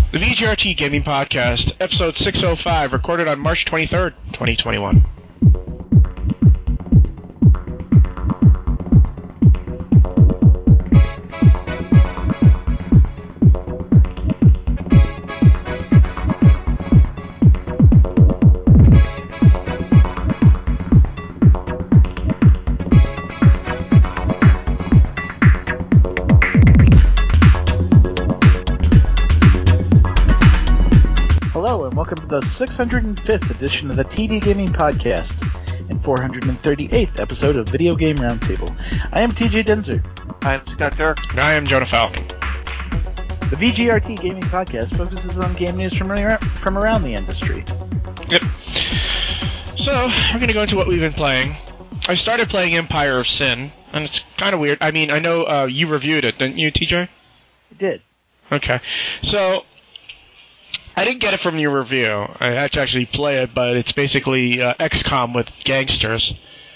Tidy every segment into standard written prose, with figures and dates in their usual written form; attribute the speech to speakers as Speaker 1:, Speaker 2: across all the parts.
Speaker 1: The VGRT Gaming Podcast, episode 605, recorded on March 23rd, 2021.
Speaker 2: Welcome to the 605th edition of the TD Gaming Podcast and 438th episode of Video Game Roundtable. I am TJ Denzer.
Speaker 3: I am Scott Dirk.
Speaker 1: And I am Jonah Falcon.
Speaker 2: The VGRT Gaming Podcast focuses on game news from around the industry.
Speaker 1: Yep. So, we're going to go into what we've been playing. I started playing Empire of Sin, and it's kind of weird. I mean, I know you reviewed it, didn't you, TJ?
Speaker 2: I did.
Speaker 1: Okay. So, I didn't get it from your review. I had to actually play it, but it's basically XCOM with gangsters.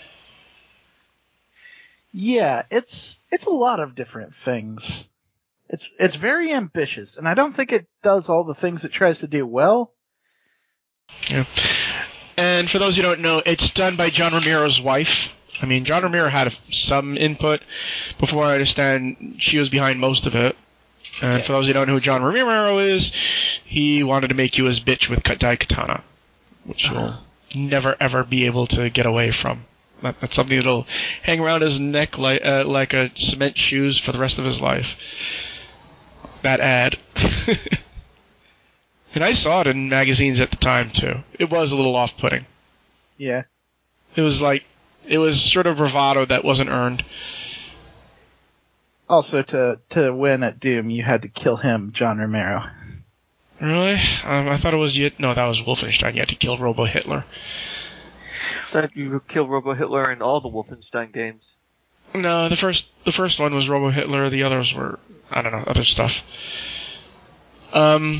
Speaker 2: Yeah, it's a lot of different things. It's very ambitious, and I don't think it does all the things it tries to do well.
Speaker 1: Yeah. And for those who don't know, it's done by John Romero's wife. I mean, John Romero had some input. Before I understand, she was behind most of it. And for those who don't know who John Romero is, he wanted to make you his bitch with Daikatana, which you'll never ever be able to get away from. That's something that'll hang around his neck like a cement shoes for the rest of his life. That ad. And I saw it in magazines at the time too. It was a little off-putting.
Speaker 2: Yeah.
Speaker 1: It was sort of bravado that wasn't earned.
Speaker 2: Also, to win at Doom, you had to kill him, John Romero.
Speaker 1: Really? I thought it was no, that was Wolfenstein. You had to kill Robo Hitler.
Speaker 3: I thought you killed Robo Hitler in all the Wolfenstein games.
Speaker 1: No, the first one was Robo Hitler. The others were, I don't know, other stuff. But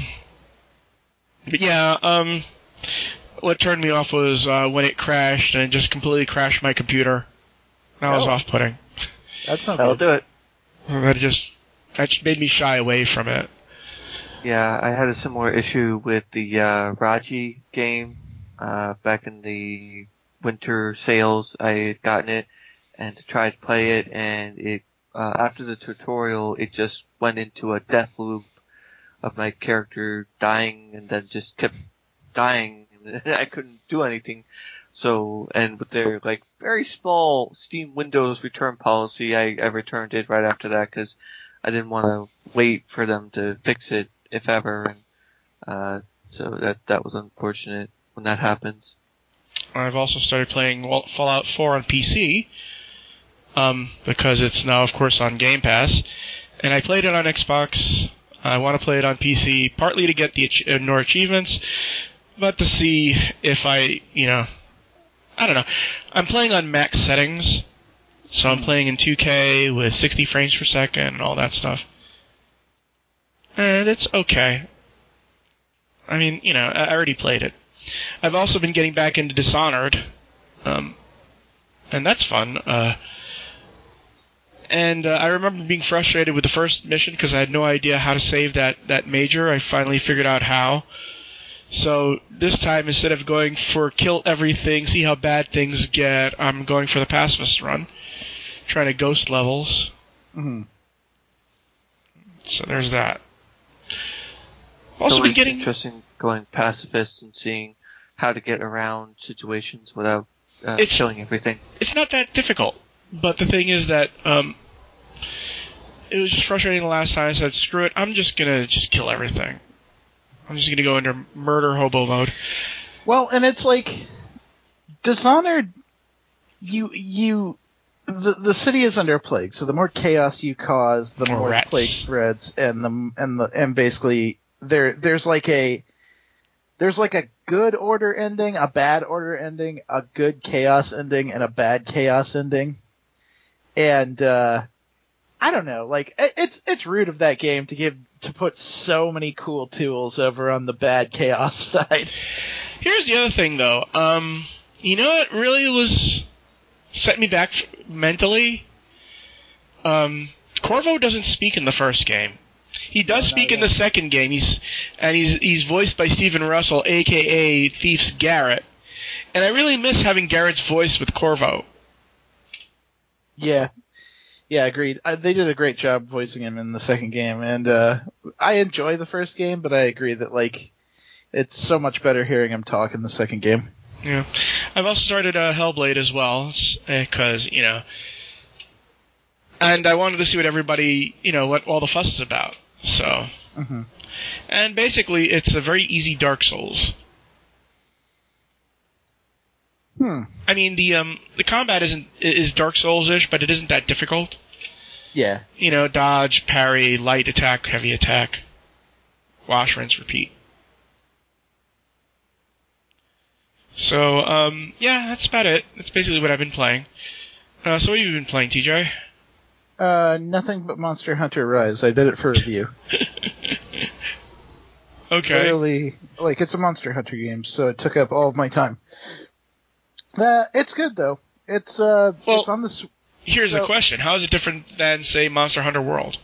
Speaker 1: yeah, what turned me off was when it crashed, and it just completely crashed my computer. That was off-putting.
Speaker 2: That's not
Speaker 3: That'll
Speaker 2: good.
Speaker 3: do it.
Speaker 1: That just made me shy away from it.
Speaker 3: Yeah, I had a similar issue with the Raji game back in the winter sales. I had gotten it and tried to play it, and it after the tutorial, it just went into a death loop of my character dying and then just kept dying. I couldn't do anything. So, and with their very small Steam Windows return policy, I returned it right after that because I didn't want to wait for them to fix it, if ever. And so that was unfortunate when that happens.
Speaker 1: I've also started playing Fallout 4 on PC because it's now, of course, on Game Pass. And I played it on Xbox. I want to play it on PC, partly to get the more achievements, but to see if I don't know. I'm playing on max settings, so I'm playing in 2K with 60 frames per second and all that stuff. And it's okay. I mean, I already played it. I've also been getting back into Dishonored, and that's fun. And I remember being frustrated with the first mission because I had no idea how to save that major. I finally figured out how. So this time, instead of going for kill everything, see how bad things get, I'm going for the pacifist run, trying to ghost levels.
Speaker 2: Mm-hmm.
Speaker 1: So there's that.
Speaker 3: Also been getting interesting going pacifist and seeing how to get around situations without killing everything.
Speaker 1: It's not that difficult, but the thing is that it was just frustrating the last time. I said, screw it, I'm just gonna kill everything. I'm just going to go into murder hobo mode.
Speaker 2: Well, and it's like Dishonored. The city is under a plague, so the more chaos you cause, the more the plague spreads, and basically there's like a good order ending, a bad order ending, a good chaos ending, and a bad chaos ending. And I don't know, it's rude of that game to put so many cool tools over on the bad chaos side.
Speaker 1: Here's the other thing, though. What really was set me back mentally? Corvo doesn't speak in the first game. He does speak in the second game. He's voiced by Stephen Russell, a.k.a. Thief's Garrett. And I really miss having Garrett's voice with Corvo.
Speaker 2: Yeah. Yeah, agreed. They did a great job voicing him in the second game, and I enjoy the first game, but I agree that like it's so much better hearing him talk in the second game.
Speaker 1: Yeah, I've also started Hellblade as well, because and I wanted to see what everybody, what all the fuss is about. So, and basically, it's a very easy Dark Souls. I mean, the combat is Dark Souls-ish, but it isn't that difficult.
Speaker 2: Yeah.
Speaker 1: Dodge, parry, light attack, heavy attack, wash, rinse, repeat. So, yeah, that's about it. That's basically what I've been playing. So what have you been playing, TJ?
Speaker 2: Nothing but Monster Hunter Rise. I did it for review.
Speaker 1: Okay.
Speaker 2: Literally, it's a Monster Hunter game, so it took up all of my time. It's good though. It's on the.
Speaker 1: Here's the question: how is it different than, say, Monster Hunter World?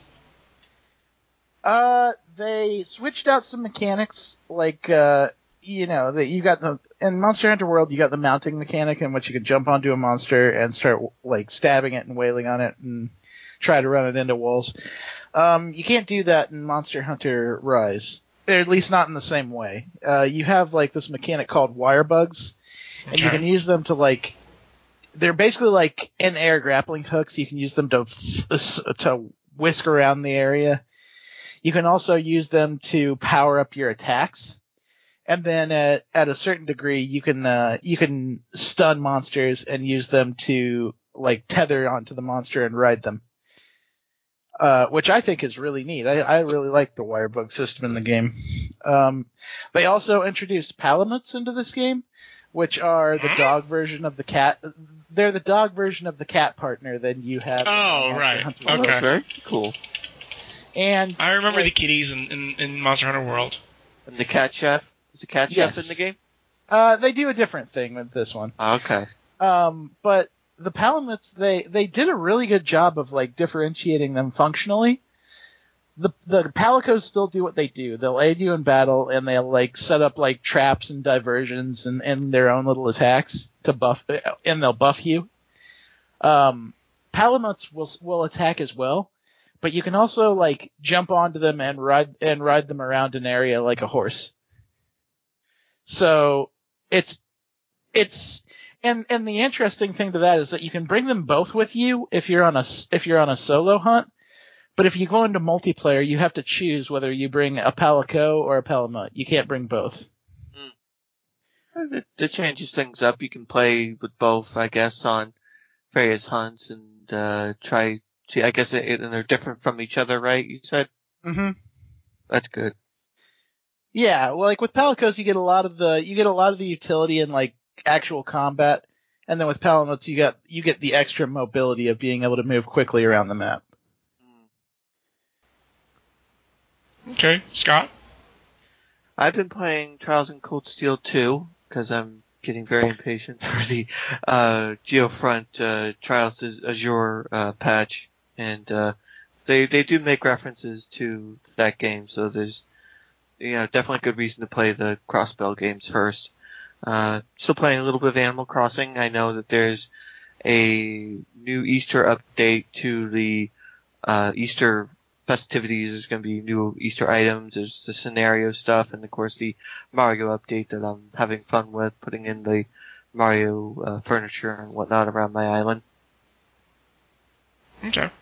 Speaker 2: They switched out some mechanics, that you got in Monster Hunter World, you got the mounting mechanic in which you can jump onto a monster and start stabbing it and wailing on it and try to run it into walls. You can't do that in Monster Hunter Rise, or at least not in the same way. You have this mechanic called wire bugs, and you can use them to they're basically in-air grappling hooks. You can use them to whisk around the area. You can also use them to power up your attacks. And then at a certain degree, you can stun monsters and use them to tether onto the monster and ride them, which I think is really neat. I really like the wire bug system in the game. They also introduced Palamuts into this game, which are the dog version of the cat. They're the dog version of the cat partner that you have.
Speaker 1: Oh, right. Okay.
Speaker 3: That's very cool.
Speaker 2: And
Speaker 1: I remember the kitties in Monster Hunter World.
Speaker 3: And the cat chef. Is the cat chef in the game?
Speaker 2: They do a different thing with this one.
Speaker 3: Okay.
Speaker 2: But the Palamuts, they did a really good job of differentiating them functionally. The Palicos still do what they do. They'll aid you in battle, and they'll set up traps and diversions and their own little attacks to buff, and they'll buff you. Palamuts will attack as well, but you can also jump onto them and ride them around an area like a horse. So it's and the interesting thing to that is that you can bring them both with you if you're on a solo hunt. But if you go into multiplayer, you have to choose whether you bring a Palico or a Palamut. You can't bring both.
Speaker 3: It changes things up. You can play with both, I guess, on various hunts and try. I guess and they're different from each other, right? You said.
Speaker 2: Mm-hmm.
Speaker 3: That's good.
Speaker 2: Yeah, well, with Palicos, you get a lot of the utility in actual combat, and then with Palamuts, you get the extra mobility of being able to move quickly around the map.
Speaker 1: Okay, Scott?
Speaker 3: I've been playing Trials in Cold Steel 2 because I'm getting very impatient for the Geofront Trials Azure patch, and they do make references to that game, so there's definitely good reason to play the Crossbell games first. Still playing a little bit of Animal Crossing. I know that there's a new Easter update to the Easter festivities. There's going to be new Easter items. There's the scenario stuff, and of course the Mario update that I'm having fun with, putting in the Mario furniture and whatnot around my island.
Speaker 1: Okay.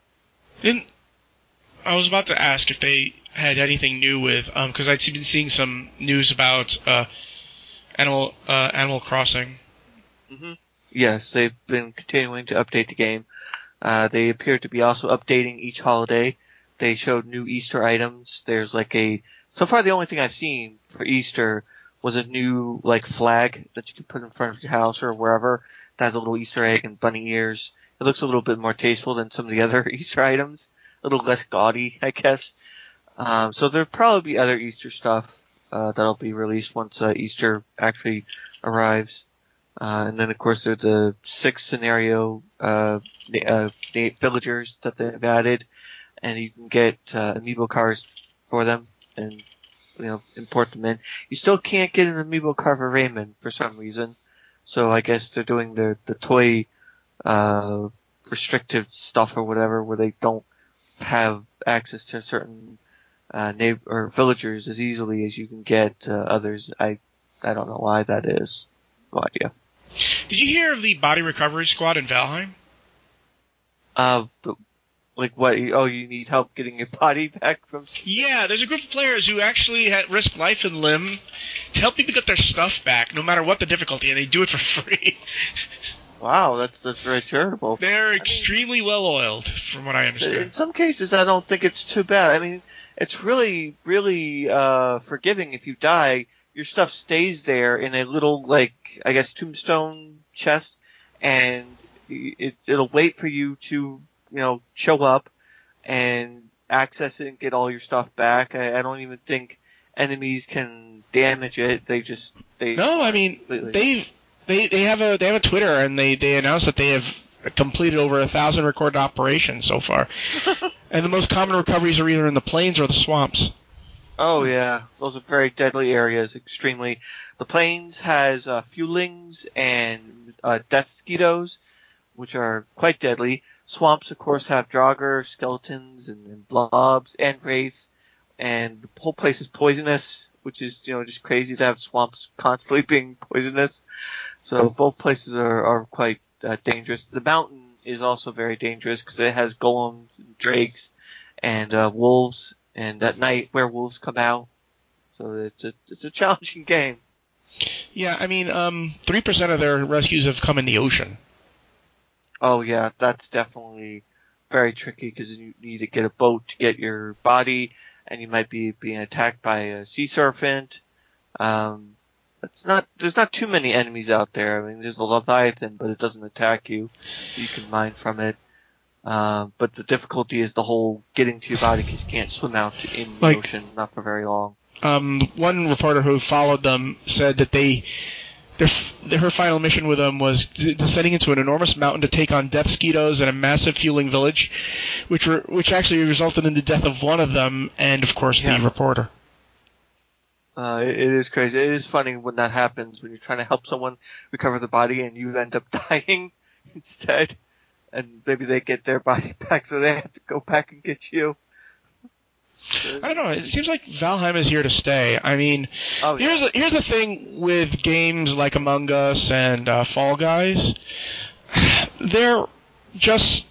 Speaker 1: I was about to ask if they had anything new with, because I'd been seeing some news about Animal Crossing.
Speaker 3: Mm-hmm. Yes, they've been continuing to update the game. They appear to be also updating each holiday. They showed new Easter items. There's so far the only thing I've seen for Easter was a new flag that you can put in front of your house or wherever that has a little Easter egg and bunny ears. It looks a little bit more tasteful than some of the other Easter items. A little less gaudy, I guess. So there'll probably be other Easter stuff that'll be released once Easter actually arrives. And then, of course, there's the 6 scenario villagers that they've added. and you can get amiibo cards for them and import them in. You still can't get an amiibo card for Raymond for some reason. So I guess they're doing the toy restrictive stuff or whatever, where they don't have access to certain neighbor or villagers as easily as you can get others. I don't know why that is. No idea.
Speaker 1: Did you hear of the body recovery squad in Valheim?
Speaker 3: Like what? Oh, you need help getting your body back from...
Speaker 1: Yeah, there's a group of players who actually risk life and limb to help people get their stuff back, no matter what the difficulty, and they do it for free.
Speaker 3: Wow, that's very charitable.
Speaker 1: They're extremely well-oiled, from what I understand.
Speaker 3: In some cases, I don't think it's too bad. I mean, it's really, really forgiving. If you die, your stuff stays there in a little, like, I guess, tombstone chest, and it'll wait for you to, show up and access it and get all your stuff back. I don't even think enemies can damage it. They
Speaker 1: have a Twitter, and they announced that they have completed over 1,000 recorded operations so far. And the most common recoveries are either in the plains or the swamps.
Speaker 3: Oh yeah, those are very deadly areas. Extremely. The plains has fuelings and death mosquitoes, which are quite deadly. Swamps, of course, have Draugr, skeletons, and blobs, and wraiths, and the whole place is poisonous, which is, just crazy to have swamps constantly being poisonous. So both places are quite dangerous. The mountain is also very dangerous because it has golems, and drakes, and wolves, and at night werewolves come out. So it's a challenging game.
Speaker 1: Yeah, I mean, 3% of their rescues have come in the ocean.
Speaker 3: Oh yeah, that's definitely very tricky because you need to get a boat to get your body, and you might be being attacked by a sea serpent. There's not too many enemies out there. I mean, there's a Leviathan, but it doesn't attack you. You can mine from it. But the difficulty is the whole getting to your body because you can't swim out in the ocean, not for very long.
Speaker 1: One reporter who followed them said that her final mission with them was descending into an enormous mountain to take on death mosquitoes and a massive fueling village, which actually resulted in the death of one of them and, of course, the reporter.
Speaker 3: It is crazy. It is funny when that happens, when you're trying to help someone recover the body and you end up dying instead, and maybe they get their body back, so they have to go back and get you.
Speaker 1: I don't know. It seems like Valheim is here to stay. I mean, here's the thing with games like Among Us and Fall Guys. They're just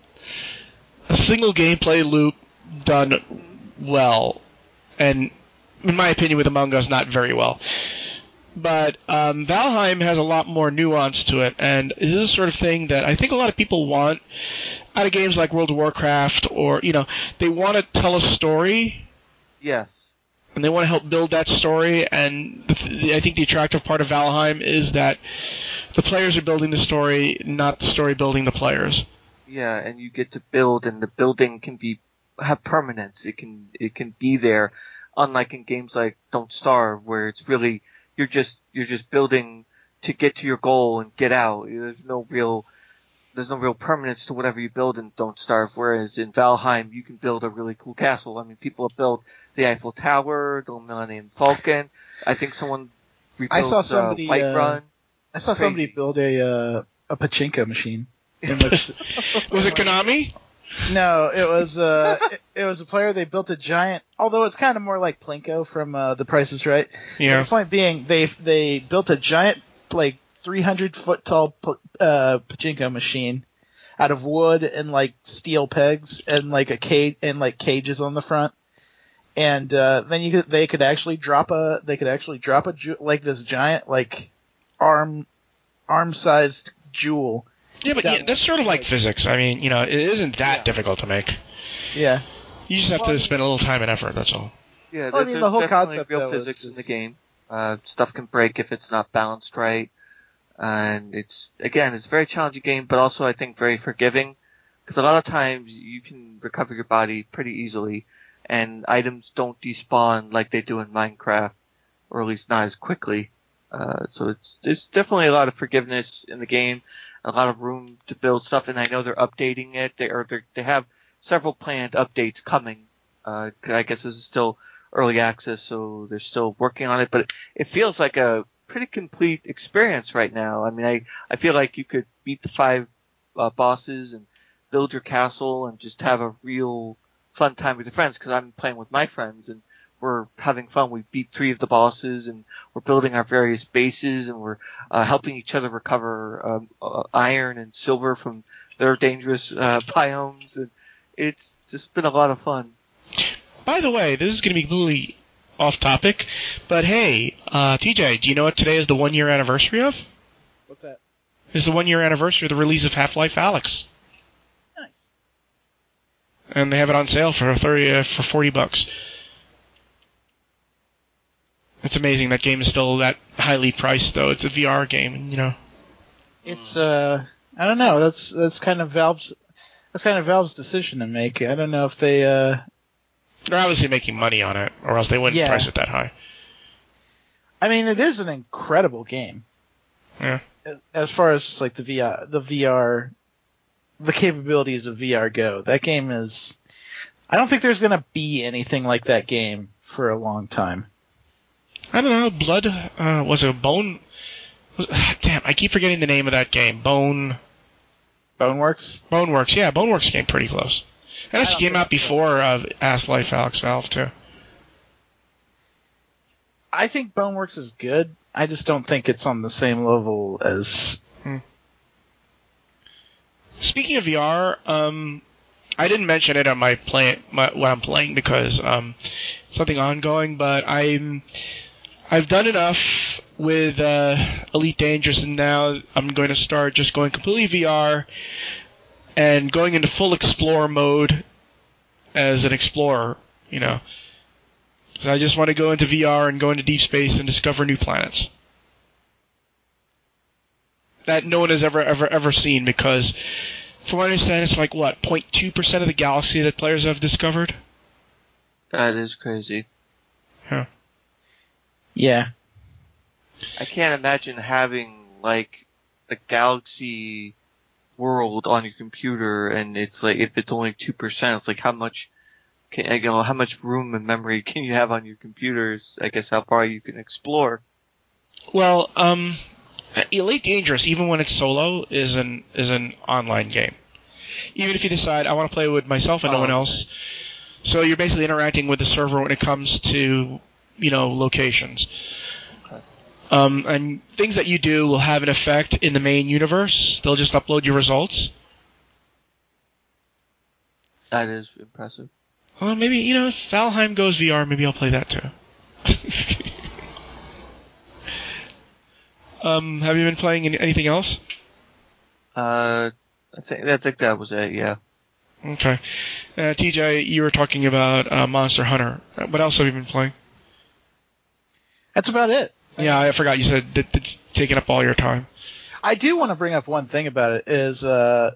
Speaker 1: a single gameplay loop done well, and in my opinion, with Among Us, not very well. But Valheim has a lot more nuance to it, and this is the sort of thing that I think a lot of people want out of games like World of Warcraft, or, they want to tell a story.
Speaker 3: Yes.
Speaker 1: And they want to help build that story, and I think the attractive part of Valheim is that the players are building the story, not the story building the players.
Speaker 3: Yeah, and you get to build, and the building can have permanence. It can be there, unlike in games like Don't Starve, where it's really you're just building to get to your goal and get out. There's no real permanence to whatever you build in Don't Starve, whereas in Valheim you can build a really cool castle. I mean, people have built the Eiffel Tower, the Millennium Falcon. I think someone rebuilt Whiterun.
Speaker 2: I saw somebody build a pachinko machine.
Speaker 1: Was it Konami?
Speaker 2: No, it was it was a player. They built a giant, although it's kind of more like Plinko from The Price is Right.
Speaker 1: Yeah.
Speaker 2: But the point being, they built a giant, like 300-foot tall pachinko machine out of wood and like steel pegs and like a cage and like cages on the front. And then they could actually drop a like this giant like arm-sized jewel.
Speaker 1: Yeah, but that's sort of like physics. I mean, it isn't that difficult to make.
Speaker 2: Yeah.
Speaker 1: You just have to spend a little time and effort, that's all.
Speaker 3: Yeah, there's
Speaker 2: the whole
Speaker 3: definitely
Speaker 2: concept
Speaker 3: real physics in the game. Stuff can break if it's not balanced right. And it's a very challenging game, but also I think very forgiving. Because a lot of times you can recover your body pretty easily, and items don't despawn like they do in Minecraft, or at least not as quickly. So there's definitely a lot of forgiveness in the game, a lot of room to build stuff, and I know they're updating it. They have several planned updates coming. I guess this is still early access, so they're still working on it, but it feels like a pretty complete experience right now. I mean, I feel like you could beat the 5 bosses and build your castle and just have a real fun time with your friends, because I'm playing with my friends and we're having fun. We beat 3 of the bosses and we're building our various bases and we're helping each other recover iron and silver from their dangerous biomes, and it's just been a lot of fun.
Speaker 1: By the way, this is going to be completely off topic, but hey, TJ, do you know what today is the 1-year anniversary of?
Speaker 2: What's that?
Speaker 1: It's the 1-year anniversary of the release of Half-Life Alyx.
Speaker 2: Nice.
Speaker 1: And they have it on sale for $40. It's amazing that game is still that highly priced, though. It's a VR game, you know.
Speaker 2: It's I don't know. That's kind of Valve's decision to make. I don't know if they
Speaker 1: They're obviously making money on it, or else they wouldn't price it that high.
Speaker 2: I mean, it is an incredible game.
Speaker 1: Yeah.
Speaker 2: As far as just like the capabilities of VR go, that game is. I don't think there's gonna be anything like that game for a long time.
Speaker 1: I don't know. Blood was it Bone? Damn, I keep forgetting the name of that game. Boneworks. Boneworks, yeah, Boneworks came pretty close. And actually came out before Half-Life Alyx Valve too.
Speaker 2: I think Boneworks is good. I just don't think it's on the same level as.
Speaker 1: Speaking of VR, I didn't mention it on what I'm playing because something ongoing, but I've done enough with Elite Dangerous, and now I'm going to start just going completely VR and going into full Explorer mode as an explorer, you know. So I just want to go into VR and go into deep space and discover new planets that no one has ever seen, because from what I understand, it's like, 0.2% of the galaxy that players have discovered?
Speaker 3: That is crazy.
Speaker 1: Huh.
Speaker 2: Yeah.
Speaker 3: I can't imagine having, like, the galaxy world on your computer, and it's like, if it's only 2%, it's like how much room and memory can you have on your computers? I guess how far you can explore.
Speaker 1: Well, Elite Dangerous, even when it's solo, is an online game. Even if you decide, I want to play with myself and no one else. So you're basically interacting with the server when it comes to, locations.
Speaker 3: Okay.
Speaker 1: And things that you do will have an effect in the main universe. They'll just upload your results.
Speaker 3: That is impressive.
Speaker 1: Well, maybe, if Valheim goes VR, maybe I'll play that too. Have you been playing anything else?
Speaker 3: I think that was it, yeah.
Speaker 1: Okay. TJ, you were talking about Monster Hunter. What else have you been playing?
Speaker 2: That's about it.
Speaker 1: Yeah, I forgot you said that it's taking up all your time.
Speaker 2: I do want to bring up one thing about it, is the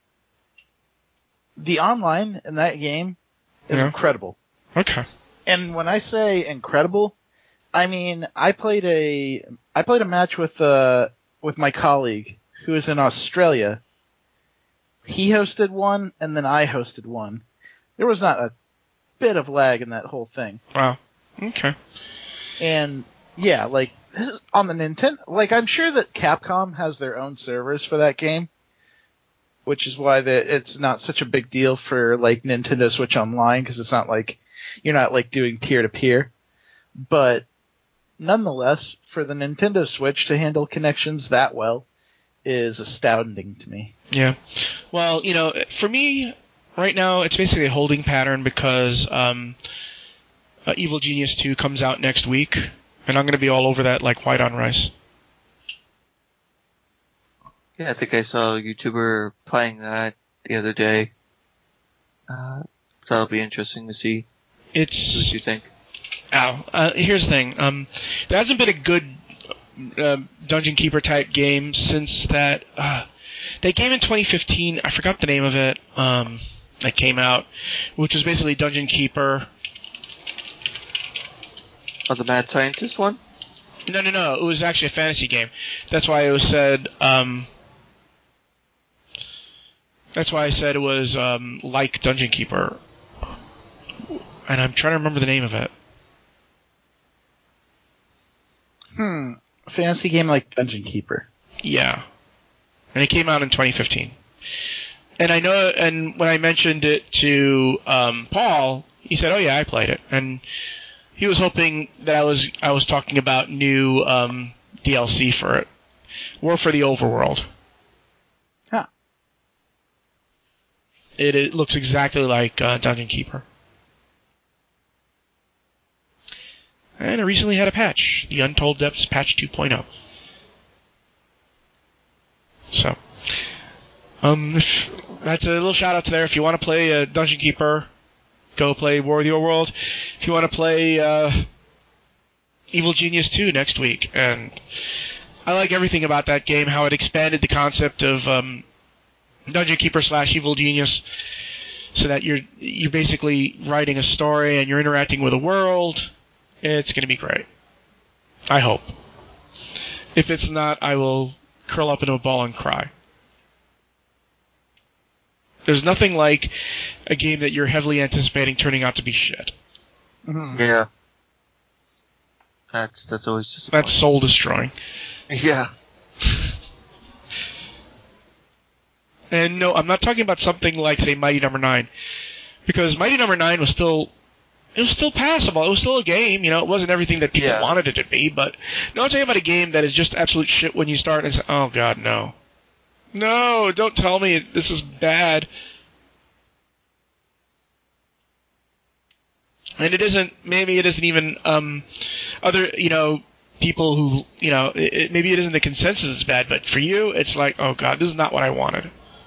Speaker 2: online in that game is incredible.
Speaker 1: Okay.
Speaker 2: And when I say incredible, I mean I played a match with my colleague who is in Australia. He hosted one, and then I hosted one. There was not a bit of lag in that whole thing.
Speaker 1: Wow. Okay.
Speaker 2: And yeah, like on the Nintendo, like I'm sure that Capcom has their own servers for that game, which is why it's not such a big deal for like Nintendo Switch Online, because it's not like you're not like doing peer-to-peer. But nonetheless, for the Nintendo Switch to handle connections that well is astounding to me.
Speaker 1: Yeah. Well, for me, right now, it's basically a holding pattern because Evil Genius 2 comes out next week, and I'm going to be all over that like white on rice.
Speaker 3: Yeah, I think I saw a YouTuber playing that the other day. That'll be interesting to see. What you think?
Speaker 1: Here's the thing. There hasn't been a good Dungeon Keeper type game since that. That game in 2015, I forgot the name of it, that came out, which was basically Dungeon Keeper.
Speaker 3: Oh, the Mad Scientist one?
Speaker 1: No. It was actually a fantasy game. That's why it was said. That's why I said it was like Dungeon Keeper. And I'm trying to remember the name of it.
Speaker 2: A fantasy game like Dungeon Keeper.
Speaker 1: Yeah. And it came out in 2015. And I know, and when I mentioned it to Paul, he said, "Oh yeah, I played it." And he was hoping that I was talking about new DLC for it, or for the overworld.
Speaker 2: Huh.
Speaker 1: It looks exactly like Dungeon Keeper. And it recently had a patch, the Untold Depths patch 2.0. So, that's a little shout out to there. If you want to play Dungeon Keeper, go play War of the Overworld. If you want to play Evil Genius 2 next week, and I like everything about that game, how it expanded the concept of Dungeon Keeper / Evil Genius, so that you're basically writing a story and you're interacting with a world. It's going to be great. I hope. If it's not, I will curl up into a ball and cry. There's nothing like a game that you're heavily anticipating turning out to be shit.
Speaker 2: Mm-hmm.
Speaker 3: Yeah. That's always disappointing.
Speaker 1: That's soul destroying.
Speaker 3: Yeah.
Speaker 1: And no, I'm not talking about something like, say, Mighty No. 9. Because Mighty No. 9 was still passable. It was still a game, It wasn't everything that people wanted it to be, but no, I'm talking about a game that is just absolute shit when you start and say, oh god, no. No, don't tell me this is bad. And maybe it isn't even, other, people who, maybe it isn't the consensus it's bad, but for you, it's like, oh god, this is not what I wanted.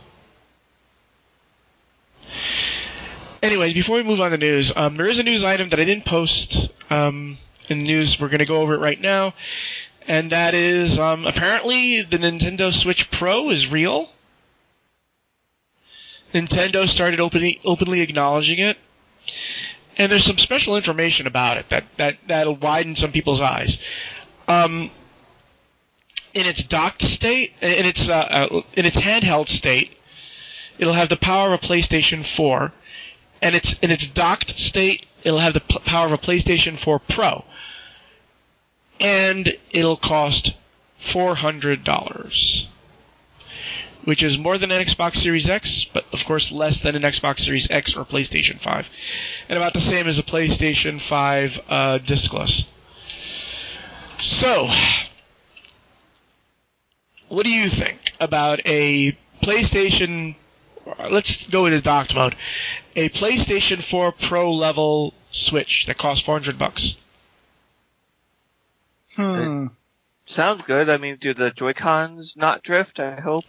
Speaker 1: Anyways, before we move on to news, there is a news item that I didn't post in the news. We're going to go over it right now. And that is, apparently, the Nintendo Switch Pro is real. Nintendo started openly acknowledging it. And there's some special information about it that'll widen some people's eyes. In its docked state, in its handheld state, it'll have the power of a PlayStation 4. And in its docked state, it'll have the power of a PlayStation 4 Pro. And it'll cost $400. Which is more than an Xbox Series X, but of course less than an Xbox Series X or PlayStation 5. And about the same as a PlayStation 5 discless. So, what do you think about a PlayStation... Let's go into docked mode. A PlayStation 4 Pro level Switch that costs $400.
Speaker 3: Sounds good. I mean, do the Joy-Cons not drift, I hope?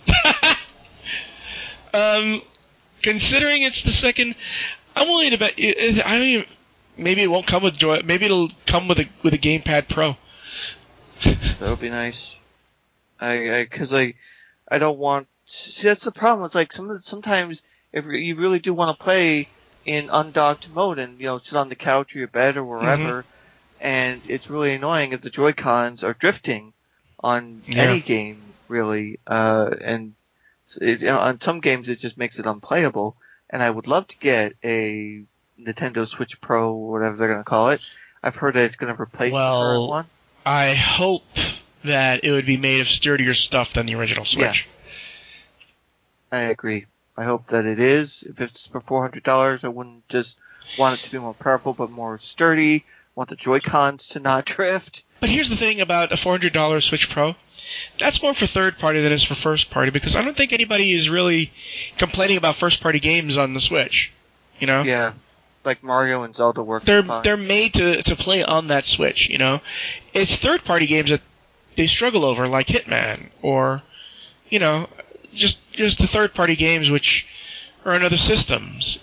Speaker 1: Considering it's the second, I'm willing to bet. Maybe it won't come with Joy. Maybe it'll come with a Gamepad Pro.
Speaker 3: That would be nice. Because I don't want. See, that's the problem. It's like sometimes if you really do want to play in undocked mode and sit on the couch or your bed or wherever, and it's really annoying if the Joy-Cons are drifting on any game really, and on some games it just makes it unplayable. And I would love to get a Nintendo Switch Pro or whatever they're going to call it. I've heard that it's going to replace the current one.
Speaker 1: I hope that it would be made of sturdier stuff than the original Switch.
Speaker 3: Yeah. I agree. I hope that it is. If it's for $400, I wouldn't just want it to be more powerful, but more sturdy. Want the Joy-Cons to not drift.
Speaker 1: But here's the thing about a $400 Switch Pro. That's more for third party than it is for first party, because I don't think anybody is really complaining about first party games on the Switch.
Speaker 3: Yeah. Like Mario and Zelda work.
Speaker 1: They're made to play on that Switch, It's third party games that they struggle over, like Hitman, or, just the third party games which are on other systems.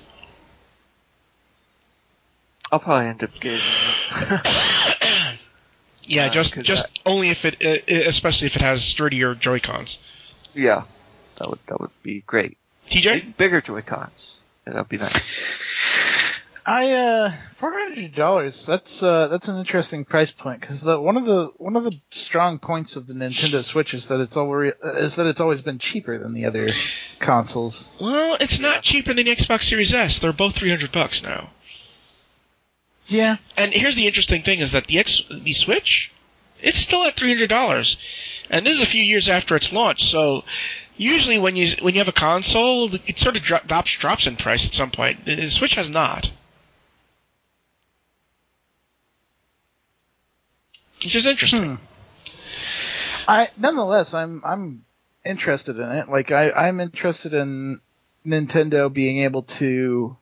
Speaker 3: I'll probably end up getting it.
Speaker 1: Yeah, just only if it, especially if it has sturdier Joy-Cons.
Speaker 3: Yeah, that would be great.
Speaker 1: TJ?
Speaker 3: Bigger Joy-Cons. Yeah, that'd be nice.
Speaker 2: $400. That's an interesting price point, because one of the strong points of the Nintendo Switch is that it's always been cheaper than the other consoles.
Speaker 1: Well, it's not cheaper than the Xbox Series S. They're both $300 now.
Speaker 2: Yeah.
Speaker 1: And here's the interesting thing: is that the Switch, it's still at $300, and this is a few years after its launch. So usually when you have a console, it sort of drops in price at some point. The Switch has not, which is interesting.
Speaker 2: Nonetheless, I'm interested in it. Like I'm interested in Nintendo being able to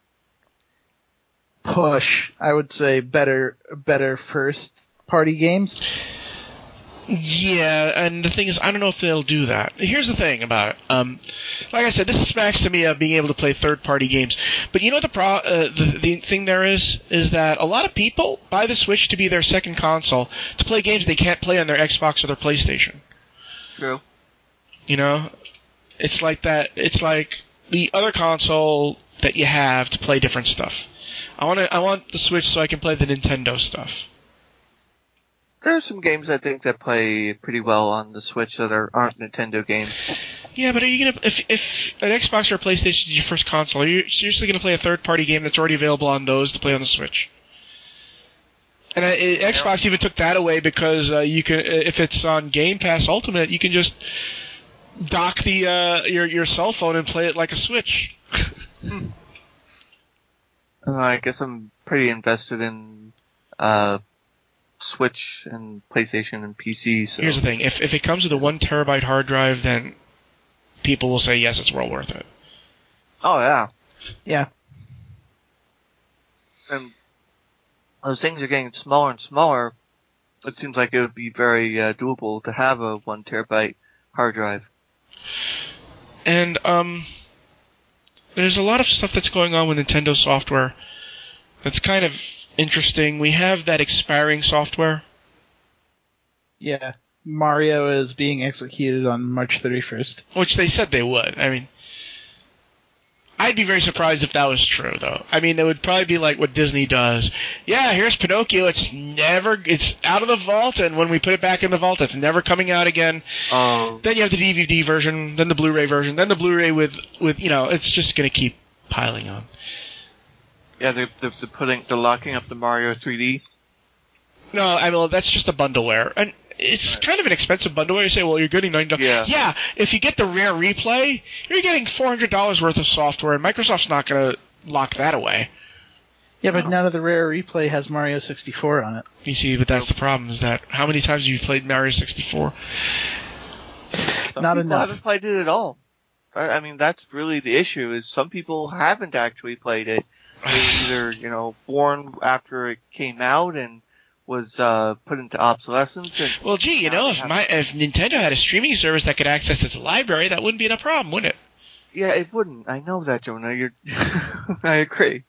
Speaker 2: push, I would say, better first party games.
Speaker 1: Yeah, and the thing is, I don't know if they'll do that. Here's the thing about it. Like I said, this smacks to me of being able to play third-party games. But you know what the thing there is that a lot of people buy the Switch to be their second console to play games they can't play on their Xbox or their PlayStation.
Speaker 3: True.
Speaker 1: You know? It's like that. It's like the other console that you have to play different stuff. I want the Switch so I can play the Nintendo stuff.
Speaker 3: There are some games I think that play pretty well on the Switch that aren't Nintendo games.
Speaker 1: Yeah, but are you gonna if an Xbox or a PlayStation is your first console, are you seriously gonna play a third-party game that's already available on those to play on the Switch? And Xbox even took that away because you can, if it's on Game Pass Ultimate, you can just dock the your cell phone and play it like a Switch.
Speaker 3: I guess I'm pretty invested in Switch and PlayStation and PC. So.
Speaker 1: Here's the thing: if it comes with a 1 terabyte hard drive, then people will say yes, it's well worth it.
Speaker 3: Oh yeah,
Speaker 2: yeah.
Speaker 3: And as things are getting smaller and smaller, it seems like it would be very doable to have a 1 terabyte hard drive.
Speaker 1: And there's a lot of stuff that's going on with Nintendo software that's kind of interesting. We have that expiring software.
Speaker 2: Yeah. Mario is being executed on March 31st.
Speaker 1: Which they said they would. I mean, I'd be very surprised if that was true, though. I mean, it would probably be like what Disney does. Yeah, here's Pinocchio. It's out of the vault, and when we put it back in the vault, it's never coming out again. Then you have the DVD version, then the Blu-ray version, then the Blu-ray with it's just going to keep piling on.
Speaker 3: Yeah, they're locking up the Mario 3D.
Speaker 1: No, I mean, that's just a bundleware. And it's kind of an expensive bundleware. You say, well, you're getting $90. Yeah, if you get the Rare Replay, you're getting $400 worth of software, and Microsoft's not going to lock that away.
Speaker 2: Yeah, but none of the Rare Replay has Mario 64 on it.
Speaker 1: You see, but that's the problem, is that how many times have you played Mario 64?
Speaker 2: Not enough.
Speaker 3: Haven't played it at all. I mean, that's really the issue, is some people haven't actually played it. They were either, born after it came out and was put into obsolescence. And
Speaker 1: well, gee, if Nintendo had a streaming service that could access its library, that wouldn't be a problem, would it?
Speaker 3: Yeah, it wouldn't. I know that, Jonah. I agree.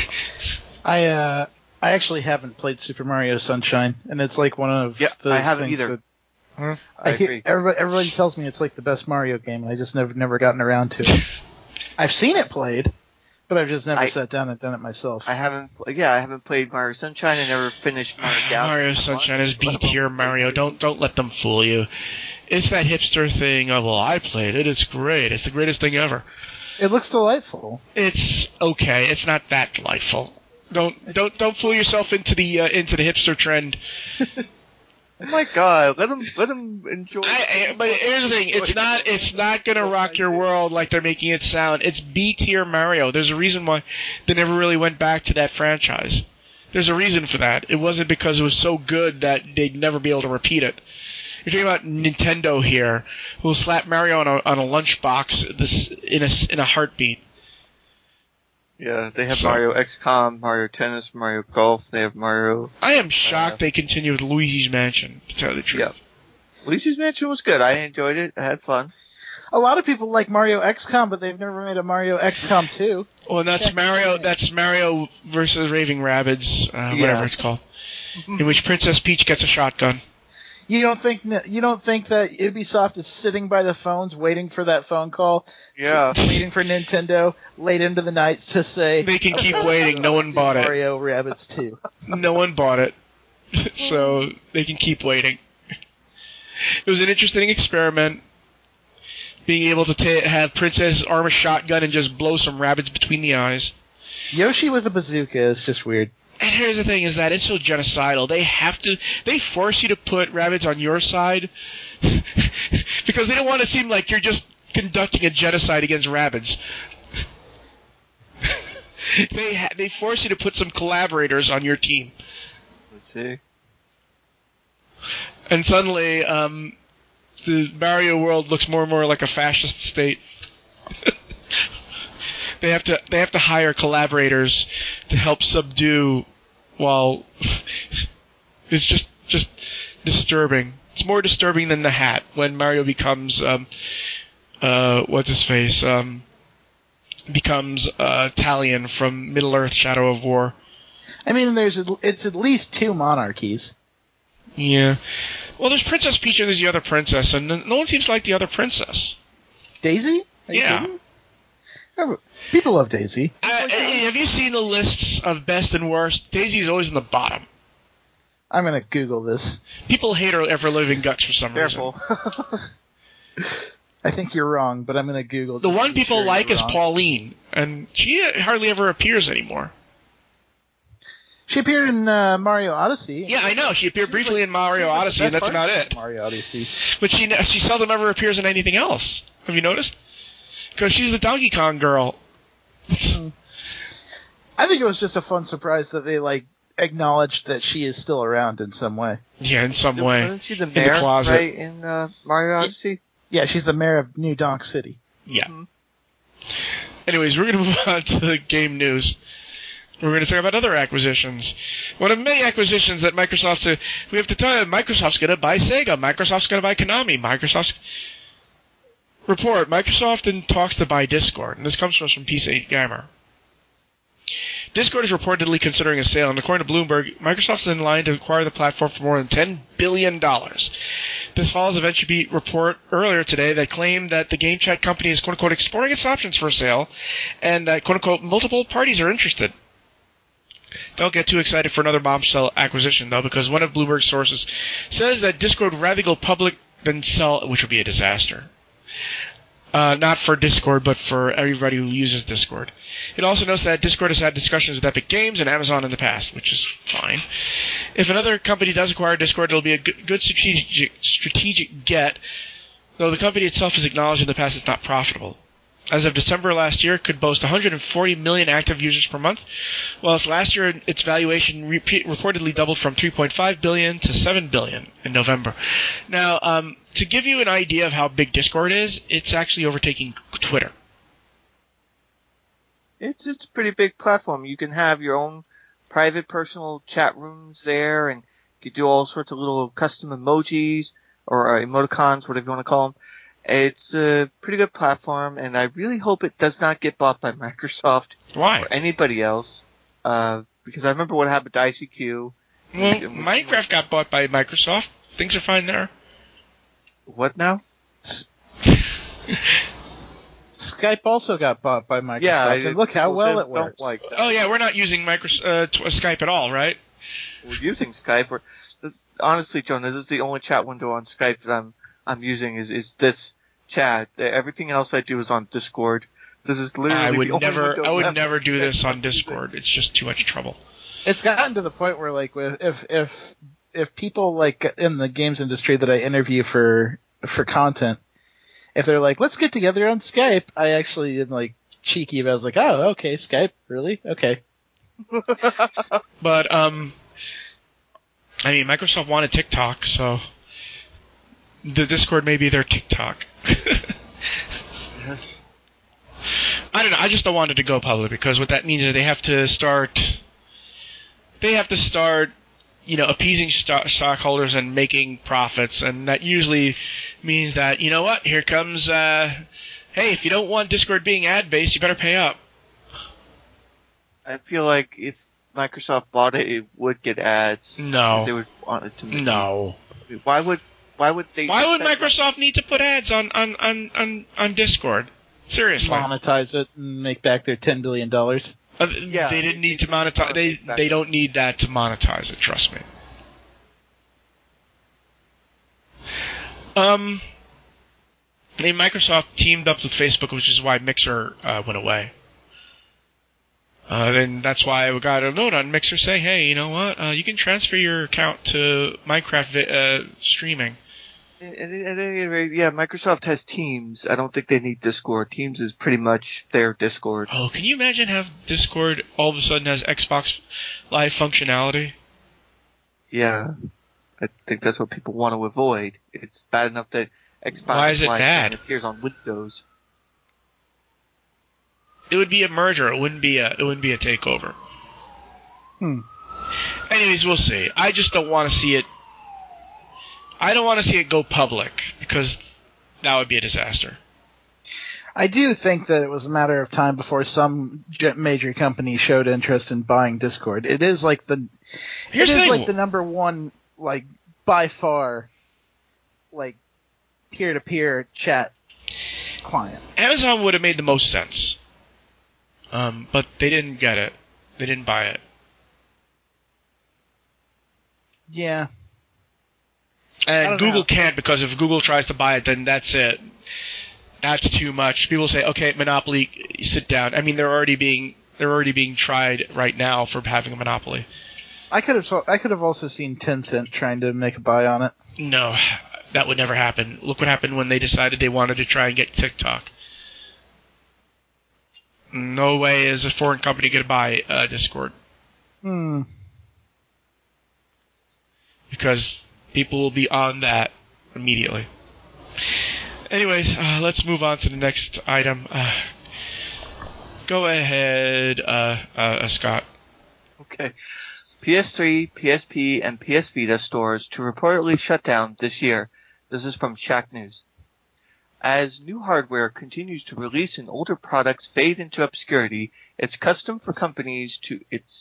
Speaker 2: I actually haven't played Super Mario Sunshine, and it's like one of those
Speaker 3: I haven't
Speaker 2: things
Speaker 3: either.
Speaker 2: that
Speaker 3: I agree.
Speaker 2: Everybody tells me it's like the best Mario game, and I just never gotten around to it. I've seen it played, but I've just never sat down and done it myself.
Speaker 3: I haven't played Mario Sunshine. I never finished Mario Galaxy.
Speaker 1: Mario Sunshine is B-tier Mario. Don't let them fool you. It's that hipster thing of, well, I played it. It's great. It's the greatest thing ever.
Speaker 2: It looks delightful.
Speaker 1: It's okay. It's not that delightful. Don't fool yourself into the hipster trend.
Speaker 3: Oh my God! Let them enjoy.
Speaker 1: But here's the thing: it's not gonna rock your world like they're making it sound. It's B-tier Mario. There's a reason why they never really went back to that franchise. There's a reason for that. It wasn't because it was so good that they'd never be able to repeat it. You're talking about Nintendo here, who will slap Mario on a lunchbox in a heartbeat.
Speaker 3: Yeah, they have Mario XCOM, Mario Tennis, Mario Golf. They have Mario.
Speaker 1: I am shocked they continue with Luigi's Mansion, to tell you the truth.
Speaker 3: Yeah. Luigi's Mansion was good. I enjoyed it. I had fun.
Speaker 2: A lot of people like Mario XCOM, but they've never made a Mario XCOM 2.
Speaker 1: Well, and that's Mario versus Raving Rabbids, whatever it's called, in which Princess Peach gets a shotgun.
Speaker 2: You don't think that Ubisoft is sitting by the phones waiting for that phone call?
Speaker 3: Yeah.
Speaker 2: Waiting for Nintendo late into the night to say
Speaker 1: they can keep waiting. No one bought it.
Speaker 2: Mario Rabbids 2.
Speaker 1: No one bought it, so they can keep waiting. It was an interesting experiment. being able to have Princess arm a shotgun and just blow some rabbits between the eyes.
Speaker 2: Yoshi with a bazooka is just weird.
Speaker 1: And here's the thing: is that it's so genocidal. They force you to put rabbits on your side because they don't want to seem like you're just conducting a genocide against rabbits. They force you to put some collaborators on your team.
Speaker 3: Let's see.
Speaker 1: And suddenly, the Mario world looks more and more like a fascist state. They have to hire collaborators to help subdue. While it's just disturbing. It's more disturbing than the hat when Mario becomes what's his face becomes Talion from Middle-earth: Shadow of War.
Speaker 2: I mean, it's at least 2 monarchies.
Speaker 1: Yeah. Well, there's Princess Peach and there's the other princess, and no one seems to like the other princess.
Speaker 2: Daisy?
Speaker 1: Yeah.
Speaker 2: People love Daisy.
Speaker 1: Have you seen the lists of best and worst? Daisy's always in the bottom.
Speaker 2: I'm going to Google this.
Speaker 1: People hate her ever-living guts for some reason.
Speaker 2: I think you're wrong, but I'm going to Google.
Speaker 1: The one people like is Pauline, and she hardly ever appears anymore.
Speaker 2: She appeared in Mario Odyssey.
Speaker 1: Yeah, I know. She appeared briefly in Mario Odyssey, and that's about it.
Speaker 2: Mario Odyssey.
Speaker 1: But she seldom ever appears in anything else. Have you noticed? Because she's the Donkey Kong girl.
Speaker 2: I think it was just a fun surprise that they acknowledged that she is still around in some way.
Speaker 1: Yeah, in some way.
Speaker 3: Wasn't she the mayor, right, in Mario Odyssey?
Speaker 2: Yeah, she's the mayor of New Donk City.
Speaker 1: Yeah. Mm-hmm. Anyways, we're going to move on to the game news. We're going to talk about other acquisitions. One of many acquisitions that Microsoft said, we have to tell you, Microsoft's going to buy Sega. Microsoft's going to buy Konami. Microsoft in talks to buy Discord. And this comes from PC Gamer. Discord is reportedly considering a sale, and according to Bloomberg, Microsoft's in line to acquire the platform for more than $10 billion. This follows a VentureBeat report earlier today that claimed that the game chat company is, quote-unquote, exploring its options for a sale, and that, quote-unquote, multiple parties are interested. Don't get too excited for another bombshell acquisition, though, because one of Bloomberg's sources says that Discord would rather go public than sell, which would be a disaster. Not for Discord, but for everybody who uses Discord. It also notes that Discord has had discussions with Epic Games and Amazon in the past, which is fine. If another company does acquire Discord, it'll be a good strategic get, though the company itself has acknowledged in the past it's not profitable. As of December last year, it could boast 140 million active users per month, whilst last year its valuation reportedly doubled from $3.5 billion to $7 billion in November. Now, to give you an idea of how big Discord is, it's actually overtaking Twitter.
Speaker 3: It's a pretty big platform. You can have your own private personal chat rooms there, and you can do all sorts of little custom emojis or emoticons, whatever you want to call them. It's a pretty good platform, and I really hope it does not get bought by Microsoft.
Speaker 1: Why?
Speaker 3: Or anybody else. Because I remember what happened to ICQ.
Speaker 1: Well, Minecraft got bought by Microsoft. Things are fine there.
Speaker 3: What now?
Speaker 2: Skype also got bought by Microsoft, and look how well it works.
Speaker 1: Oh yeah, we're not using Skype at all, right?
Speaker 3: We're using Skype. Honestly, John, this is the only chat window on Skype that I'm using is this chat. Everything else I do is on Discord. This is literally
Speaker 1: I would never do this on Discord. It's just too much trouble.
Speaker 2: It's gotten to the point where if people in the games industry that I interview for content, if they're like, let's get together on Skype, I actually am cheeky about it. I was like, oh, okay, Skype, really? Okay.
Speaker 1: But I mean, Microsoft wanted TikTok, so the Discord may be their TikTok.
Speaker 3: Yes.
Speaker 1: I don't know. I just don't want it to go public because what that means is they have to start, appeasing stockholders and making profits, and that usually means that, you know what, here comes, hey, if you don't want Discord being ad-based, you better pay up.
Speaker 3: I feel like if Microsoft bought it, it would get ads.
Speaker 1: No.
Speaker 3: They would want it to.
Speaker 1: No.
Speaker 3: Why would they? Why would
Speaker 1: Microsoft need to put ads on Discord? Seriously.
Speaker 2: Monetize it and make back their $10 billion.
Speaker 3: Yeah,
Speaker 1: they didn't need to monetize. They don't need that to monetize it. Trust me. And Microsoft teamed up with Facebook, which is why Mixer went away. Then that's why we got a note on Mixer saying, hey, you know what? You can transfer your account to Minecraft streaming.
Speaker 3: At any rate, yeah, Microsoft has Teams. I don't think they need Discord. Teams is pretty much their Discord.
Speaker 1: Oh, can you imagine have Discord all of a sudden has Xbox Live functionality?
Speaker 3: Yeah. I think that's what people want to avoid. It's bad enough that Xbox
Speaker 1: Why is it
Speaker 3: Live
Speaker 1: bad?
Speaker 3: appears on Windows.
Speaker 1: It would be a merger. It wouldn't be a takeover. Anyways, we'll see. I just don't want to see it. I don't want to see it go public because that would be a disaster.
Speaker 2: I do think that it was a matter of time before some major company showed interest in buying Discord. It is like the number one, like, by far, like, peer-to-peer chat client.
Speaker 1: Amazon would have made the most sense. But they didn't get it. They didn't buy it.
Speaker 2: Yeah.
Speaker 1: And Google can't, because if Google tries to buy it, then that's it. That's too much. People say, okay, monopoly, sit down. I mean, they're already being tried right now for having a monopoly.
Speaker 2: I could have also seen Tencent trying to make a buy on it.
Speaker 1: No, that would never happen. Look what happened when they decided they wanted to try and get TikTok. No way is a foreign company going to buy Discord. Because people will be on that immediately. Anyways, let's move on to the next item. Go ahead, Scott.
Speaker 3: Okay. PS3, PSP, and PS Vita stores to reportedly shut down this year. This is from Shack News. As new hardware continues to release and older products fade into obscurity, it's custom for companies to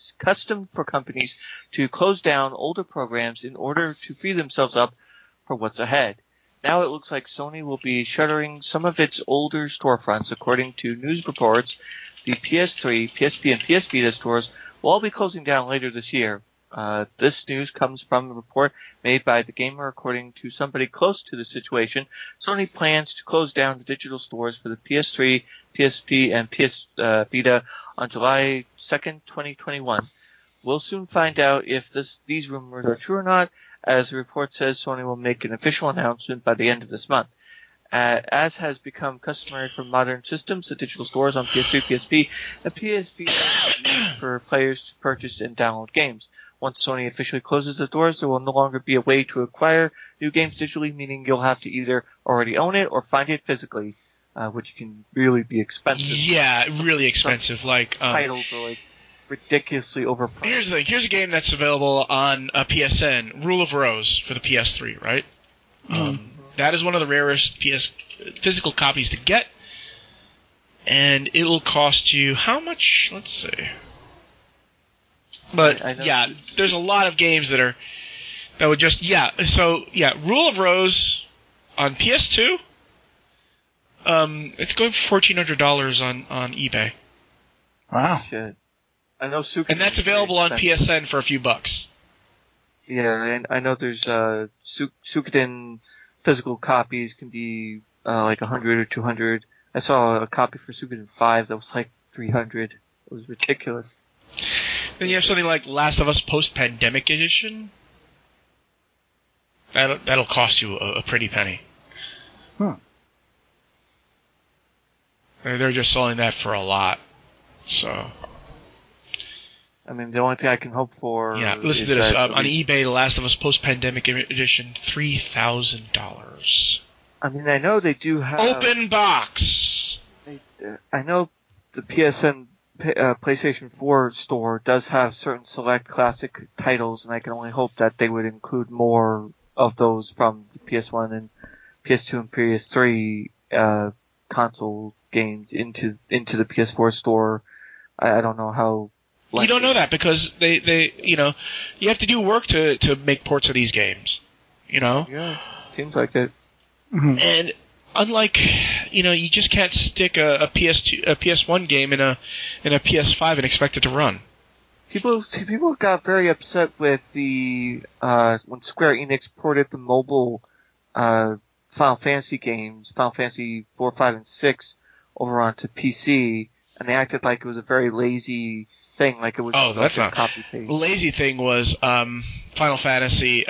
Speaker 3: close down older programs in order to free themselves up for what's ahead. Now it looks like Sony will be shuttering some of its older storefronts. According to news reports, the PS3, PSP, and PS Vita stores will all be closing down later this year. This news comes from a report made by The Gamer. According to somebody close to the situation, Sony plans to close down the digital stores for the PS3, PSP, and PS Vita on July 2nd, 2021. We'll soon find out if these rumors are true or not. As the report says, Sony will make an official announcement by the end of this month. As has become customary for modern systems, the digital stores on PS3, PSP, and PS Vita are used for players to purchase and download games. Once Sony officially closes the doors, there will no longer be a way to acquire new games digitally, meaning you'll have to either already own it or find it physically, which can really be expensive.
Speaker 1: Yeah, really expensive.
Speaker 3: Titles are like ridiculously overpriced.
Speaker 1: Here's the thing. Here's a game that's available on PSN, Rule of Rose for the PS3, right? That is one of the rarest physical copies to get, and it will cost you how much? Let's see. But yeah, there's a lot of games that would just Rule of Rose on PS2. It's going for $1,400 on eBay.
Speaker 2: Wow.
Speaker 3: Shit. I know Suikoden,
Speaker 1: and that's available on PSN for a few bucks.
Speaker 3: Yeah, and I know there's Suikoden physical copies can be like 100 or 200. I saw a copy for Suikoden 5 that was like 300. It was ridiculous.
Speaker 1: Then you have something like Last of Us Post-Pandemic Edition. That'll cost you a pretty penny. They're just selling that for a lot. So.
Speaker 3: I mean, the only thing I can hope for.
Speaker 1: Yeah, listen to this. On eBay, The Last of Us Post-Pandemic Edition, $3,000.
Speaker 3: I mean, I know they do have
Speaker 1: open box.
Speaker 3: I know the PSN PlayStation 4 store does have certain select classic titles, and I can only hope that they would include more of those from the PS1 and PS2 and PS3 console games into the PS4 store. I don't know how.
Speaker 1: You don't know that because they you have to do work to make ports of these games.
Speaker 3: Yeah, seems like it.
Speaker 1: And unlike, you just can't stick a PS1 game in a PS5 and expect it to run.
Speaker 3: People got very upset with the when Square Enix ported the mobile Final Fantasy games, Final Fantasy 4, 5, and 6 over onto PC, and they acted like it was a very lazy thing, like it was
Speaker 1: that's not
Speaker 3: copy paste.
Speaker 1: The lazy thing was Final Fantasy.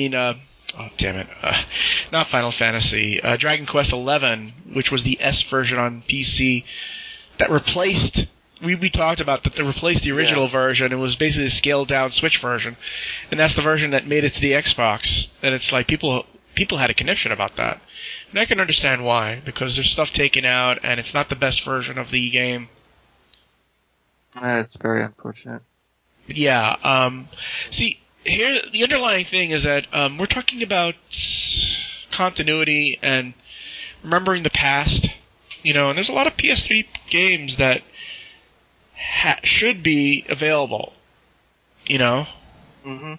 Speaker 1: Not Final Fantasy. Dragon Quest XI, which was the S version on PC, that replaced. We talked about that. They replaced the original version. It was basically a scaled down Switch version, and that's the version that made it to the Xbox. And it's like people had a conniption about that, and I can understand why, because there's stuff taken out, and it's not the best version of the game.
Speaker 3: It's very unfortunate.
Speaker 1: Yeah. See, here the underlying thing is that we're talking about continuity and remembering the past, and there's a lot of PS3 games that should be available,
Speaker 3: Mm-hmm.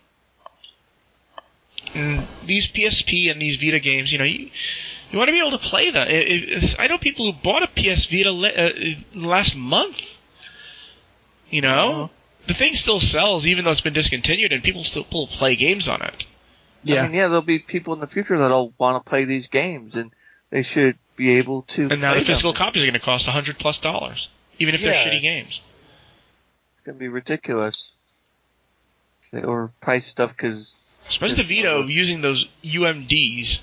Speaker 1: And these PSP and these Vita games, you want to be able to play them. I know people who bought a PS Vita last month. The thing still sells even though it's been discontinued, and people still play games on it.
Speaker 2: Yeah.
Speaker 3: I mean, there'll be people in the future that'll want to play these games, and they should be able to.
Speaker 1: And now
Speaker 3: play
Speaker 1: the physical
Speaker 3: them.
Speaker 1: copies are going to cost $100+, even if they're shitty games.
Speaker 3: It's going to be ridiculous. Or price stuff because.
Speaker 1: Especially the Vita using those UMDs.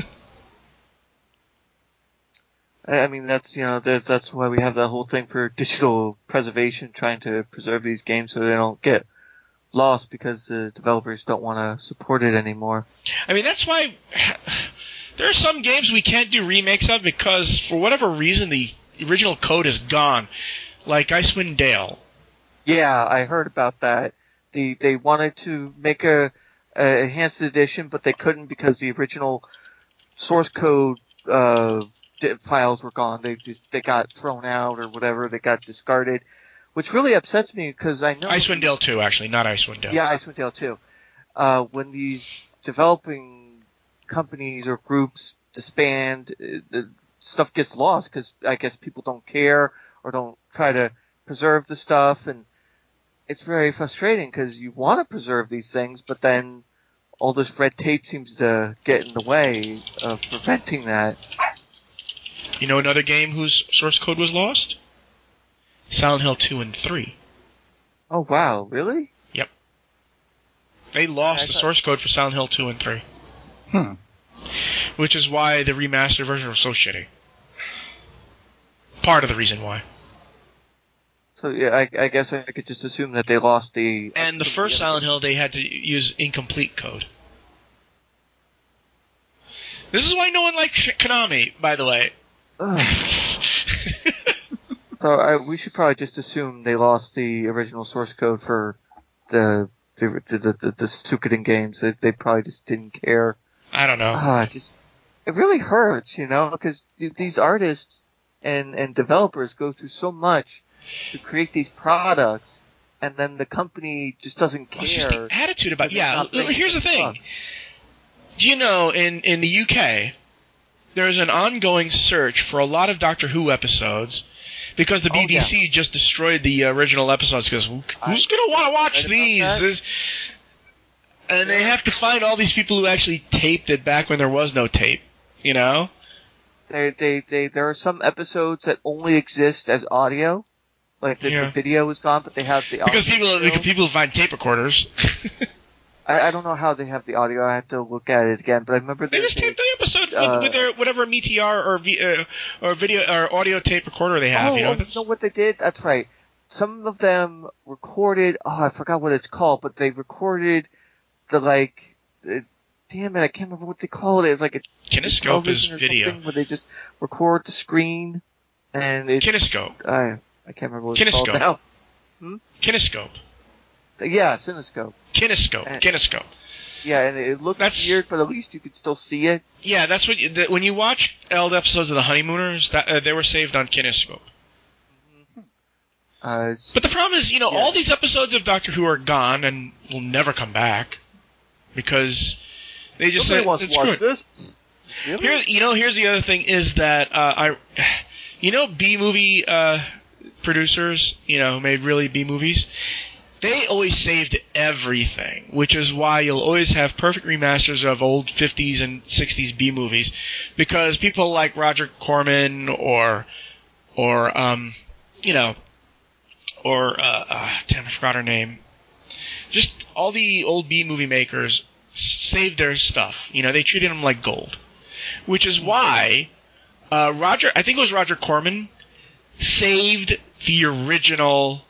Speaker 3: I mean, that's why we have that whole thing for digital preservation, trying to preserve these games so they don't get lost because the developers don't want to support it anymore.
Speaker 1: I mean, that's why there are some games we can't do remakes of because for whatever reason the original code is gone, like Icewind Dale.
Speaker 3: Yeah, I heard about that. They wanted to make a enhanced edition, but they couldn't because the original source code files were gone. They got thrown out or whatever. They got discarded, which really upsets me because I know
Speaker 1: Icewind Dale 2, actually, not Icewind Dale.
Speaker 3: Yeah, Icewind Dale 2. When these developing companies or groups disband, the stuff gets lost because I guess people don't care or don't try to preserve the stuff, and it's very frustrating because you want to preserve these things, but then all this red tape seems to get in the way of preventing that.
Speaker 1: You know another game whose source code was lost? Silent Hill 2 and 3.
Speaker 3: Oh, wow. Really?
Speaker 1: Yep. They lost the source code for Silent Hill 2 and 3. Which is why the remastered version was so shitty. Part of the reason why.
Speaker 3: So, yeah, I guess I could just assume that they lost the...
Speaker 1: And the first Silent Hill, they had to use incomplete code. This is why no one likes Konami, by the way.
Speaker 3: So we should probably just assume they lost the original source code for the Suikoden games. They probably just didn't care.
Speaker 1: I don't know.
Speaker 3: It really hurts, because these artists and developers go through so much to create these products, and then the company just doesn't care.
Speaker 1: Well, it's just the attitude about here's the thing. Do you know in the UK there's an ongoing search for a lot of Doctor Who episodes because the BBC just destroyed the original episodes because who's going to want to watch these? And they have to find all these people who actually taped it back when there was no tape, There
Speaker 3: are some episodes that only exist as audio. Like the video is gone, but they have the audio.
Speaker 1: Because people find tape recorders.
Speaker 3: I don't know how they have the audio. I have to look at it again. But I remember
Speaker 1: they just taped the episode with their whatever Meteor or video or audio tape recorder they have.
Speaker 3: You know what they did? That's right. Some of them recorded. Oh, I forgot what it's called, but they recorded damn it, I can't remember what they call it. It's like a
Speaker 1: kinescope is video
Speaker 3: where they just record the screen and it's
Speaker 1: kinescope.
Speaker 3: I can't remember what it's called now.
Speaker 1: Kinescope.
Speaker 3: Yeah, Cinescope.
Speaker 1: Kinescope.
Speaker 3: Yeah, and it looked weird, but at least you could still see it.
Speaker 1: Yeah, that's what when you watch old episodes of The Honeymooners, they were saved on Kinescope. But the problem is, all these episodes of Doctor Who are gone and will never come back because they just
Speaker 3: Nobody wants to watch this.
Speaker 1: Really? Here's the other thing is that B movie producers, who made really B movies. they always saved everything, which is why you'll always have perfect remasters of old 50s and 60s B movies, because people like Roger Corman or damn, I forgot her name. Just all the old B movie makers saved their stuff. They treated them like gold, which is why I think it was Roger Corman, saved the original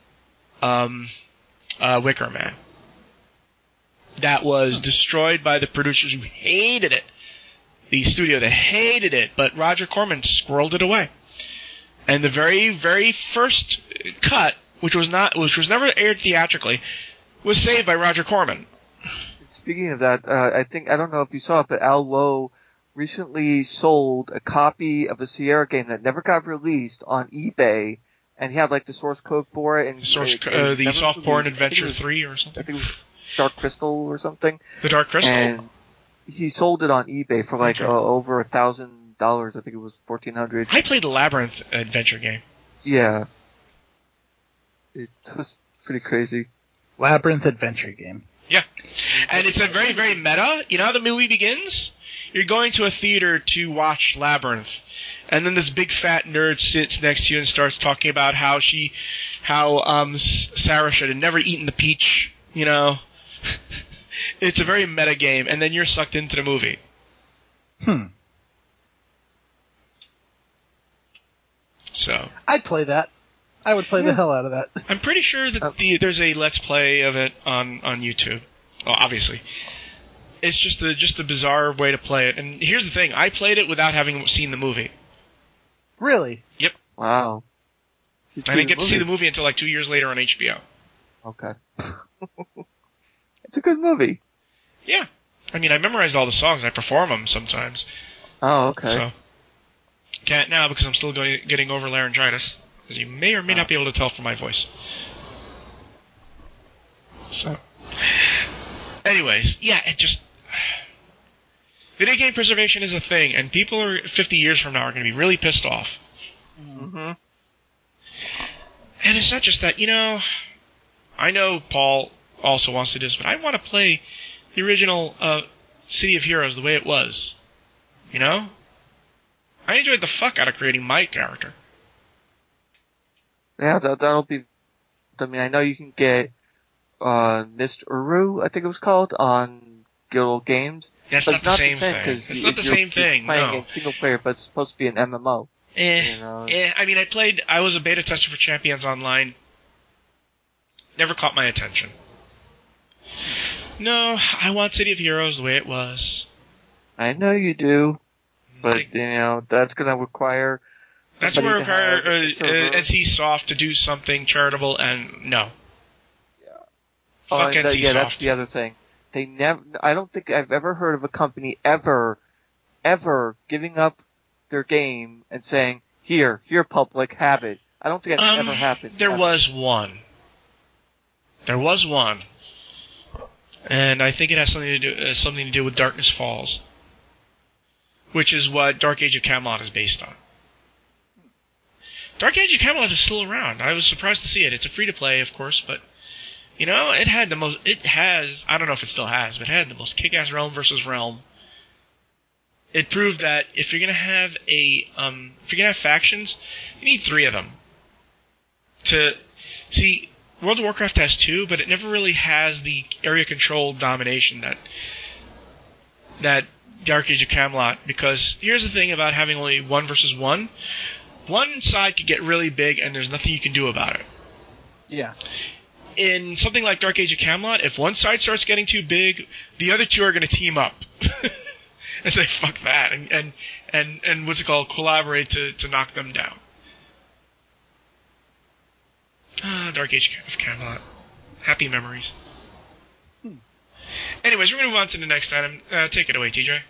Speaker 1: Wicker Man. That was destroyed by the producers who hated it. The studio that hated it, but Roger Corman squirreled it away. And the very, very first cut, which was never aired theatrically, was saved by Roger Corman.
Speaker 3: Speaking of that, I don't know if you saw it, but Al Lowe recently sold a copy of a Sierra game that never got released on eBay, and he had like the source code for it. And
Speaker 1: the Softporn Adventure 3 or something.
Speaker 3: I think it was Dark Crystal or something.
Speaker 1: The Dark Crystal.
Speaker 3: And he sold it on eBay for like over $1,000. I think it was $1,400.
Speaker 1: I played the Labyrinth adventure game.
Speaker 3: Yeah, it was pretty crazy.
Speaker 2: Labyrinth adventure game.
Speaker 1: Yeah, and it's a very, very meta. You know how the movie begins? You're going to a theater to watch Labyrinth, and then this big fat nerd sits next to you and starts talking about how Sarah should have never eaten the peach. It's a very meta game, and then you're sucked into the movie. So
Speaker 2: I'd play that. I would play the hell out of that.
Speaker 1: I'm pretty sure that there's a Let's Play of it on YouTube. Well, obviously. It's just a bizarre way to play it. And here's the thing. I played it without having seen the movie.
Speaker 2: Really?
Speaker 1: Yep.
Speaker 3: Wow.
Speaker 1: I didn't get to see the movie until like 2 years later on HBO.
Speaker 3: Okay. It's a good movie.
Speaker 1: Yeah. I mean, I memorized all the songs. I perform them sometimes.
Speaker 3: Oh, okay.
Speaker 1: So, can't now because I'm still getting over laryngitis. As you may or may not be able to tell from my voice. So, anyways, yeah, video game preservation is a thing, and people are 50 years from now are going to be really pissed off.
Speaker 3: Mm-hmm.
Speaker 1: And it's not just that, I know Paul also wants to do this, but I want to play the original City of Heroes the way it was. I enjoyed the fuck out of creating my character.
Speaker 3: Yeah, that'll be. I mean, I know you can get Mist Uru, I think it was called, on Guild Games.
Speaker 1: Yeah, it's not the same thing. It's not the same thing.
Speaker 3: You're playing in single player, but it's supposed to be an MMO.
Speaker 1: I mean, I was a beta tester for Champions Online. Never caught my attention. No, I want City of Heroes the way it was.
Speaker 3: I know you do, but that's going to require.
Speaker 1: That's where NC Soft to do something charitable, and no.
Speaker 3: Yeah.
Speaker 1: Fuck NC Soft.
Speaker 3: Yeah, that's the other thing. They never. I don't think I've ever heard of a company ever giving up their game and saying, "Here, public, have it." I don't think that's ever happened.
Speaker 1: There was one, and I think it has something to do with Darkness Falls, which is what Dark Age of Camelot is based on. Dark Age of Camelot is still around. I was surprised to see it. It's a free-to-play, of course, but, it had the most... It has... I don't know if it still has, but it had the most kick-ass realm versus realm. It proved that if you're going to have factions, you need 3 of them. See, World of Warcraft has 2, but it never really has the area control domination that Dark Age of Camelot, because here's the thing about having only 1 versus 1. One side could get really big, and there's nothing you can do about it.
Speaker 2: Yeah.
Speaker 1: In something like Dark Age of Camelot, if one side starts getting too big, the other 2 are going to team up and say fuck that, and what's it called, collaborate to knock them down. Dark Age of Camelot, happy memories. Anyways, we're going to move on to the next item. Take it away, TJ.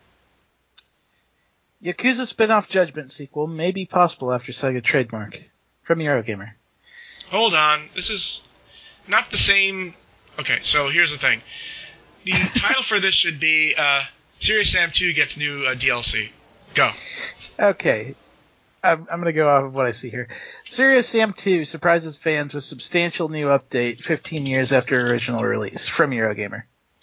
Speaker 2: Yakuza spin-off Judgment sequel may be possible after Sega trademark. From Eurogamer.
Speaker 1: Hold on. This is not the same... Okay, so here's the thing. The title for this should be Serious Sam 2 gets new DLC. Go.
Speaker 2: Okay. I'm going to go off of what I see here. Serious Sam 2 surprises fans with substantial new update 15 years after original release from Eurogamer.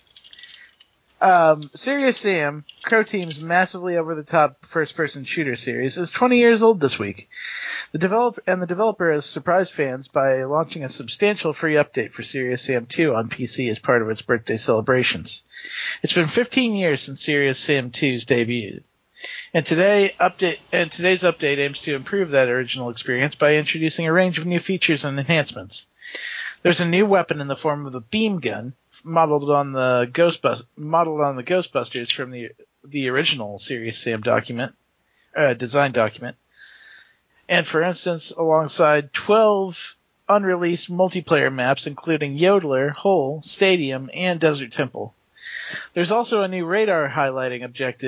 Speaker 2: Serious Sam, Crow Team's massively over-the-top first-person shooter series, is 20 years old this week. The developer has surprised fans by launching a substantial free update for Serious Sam 2 on PC as part of its birthday celebrations. It's been 15 years since Serious Sam 2's debut. And today's update aims to improve that original experience by introducing a range of new features and enhancements. There's a new weapon in the form of a beam gun, modeled on the Ghostbusters from the original Serious Sam design document. And for instance, alongside 12 unreleased multiplayer maps, including Yodeler, Hole, Stadium, and Desert Temple. There's also a new radar highlighting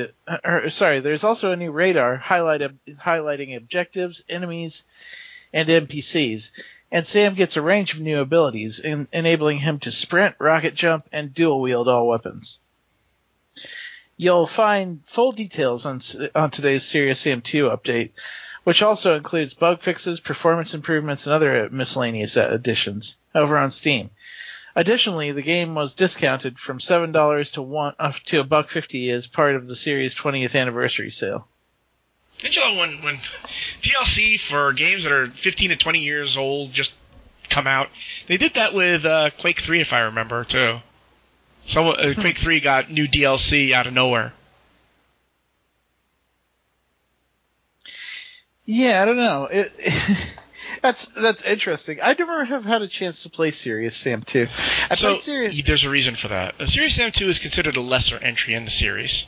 Speaker 2: objectives, enemies, and NPCs. And Sam gets a range of new abilities, enabling him to sprint, rocket jump, and dual wield all weapons. You'll find full details on today's Serious Sam 2 update, which also includes bug fixes, performance improvements, and other miscellaneous additions over on Steam. Additionally, the game was discounted from $7 to $1.50 as part of the series' 20th anniversary sale.
Speaker 1: Didn't you love when DLC for games that are 15 to 20 years old just come out? They did that with Quake 3, if I remember, too. Quake 3 got new DLC out of nowhere.
Speaker 2: Yeah, I don't know. That's interesting. I never have had a chance to play Serious Sam 2.
Speaker 1: There's a reason for that. Serious Sam 2 is considered a lesser entry in the series.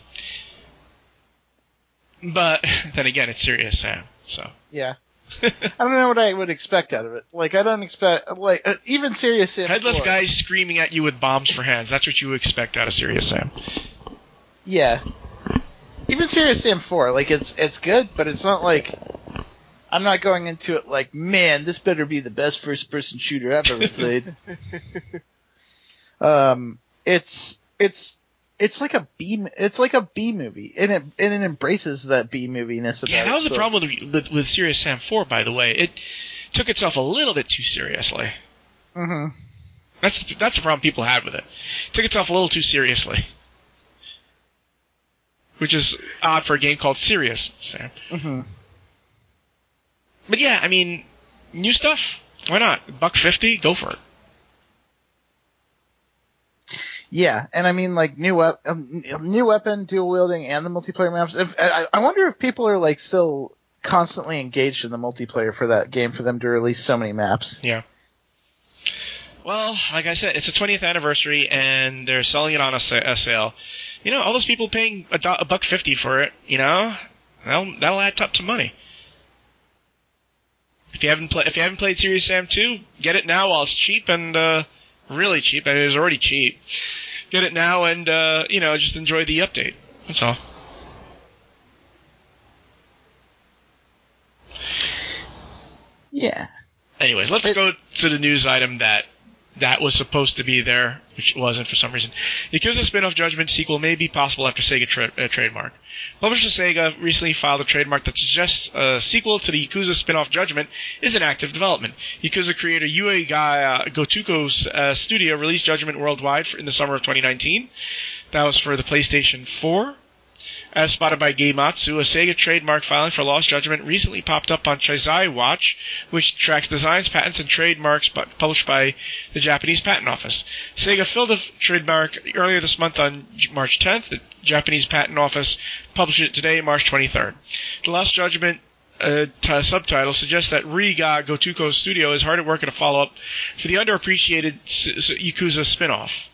Speaker 1: But then again, it's Serious Sam, so.
Speaker 2: Yeah. I don't know what I would expect out of it. Like, I don't expect, even Serious Sam
Speaker 1: Headless
Speaker 2: 4.
Speaker 1: guys screaming at you with bombs for hands. That's what you expect out of Serious Sam.
Speaker 2: Yeah. Even Serious Sam 4, it's good, but it's not like, I'm not going into it like, man, this better be the best first-person shooter I've ever played. It's like a B movie, and it embraces that B moviness about it.
Speaker 1: Yeah, that was the problem with Serious Sam 4, by the way. It took itself a little bit too seriously.
Speaker 2: Mm-hmm.
Speaker 1: That's the problem people had with it. It took itself a little too seriously. Which is odd for a game called Serious Sam.
Speaker 2: Mm-hmm.
Speaker 1: But yeah, I mean, new stuff? Why not? $1.50? Go for it.
Speaker 2: Yeah, and I mean, new weapon, dual wielding, and the multiplayer maps. I wonder if people are still constantly engaged in the multiplayer for that game for them to release so many maps.
Speaker 1: Yeah. Well, like I said, it's the 20th anniversary, and they're selling it on a sale. You know, all those people paying $1.50 for it, you know, that'll add up to money. If you haven't played Serious Sam 2, get it now while it's cheap and really cheap. I mean, it was already cheap. Get it now and just enjoy the update. That's all.
Speaker 2: Yeah.
Speaker 1: Anyways, let's go to the news item that was supposed to be there, which wasn't for some reason. Yakuza spin-off Judgment sequel may be possible after Sega trademark. Publisher Sega recently filed a trademark that suggests a sequel to the Yakuza spin-off Judgment is in active development. Yakuza creator Yui Gotoko's studio released Judgment worldwide in the summer of 2019. That was for the PlayStation 4. As spotted by Gematsu, a Sega trademark filing for Lost Judgment recently popped up on Chizai Watch, which tracks designs, patents, and trademarks published by the Japanese Patent Office. Sega filled the trademark earlier this month on March 10th. The Japanese Patent Office published it today, March 23rd. The Lost Judgment subtitle suggests that Riga Gotoko's studio is hard at work at a follow-up for the underappreciated Yakuza spin-off.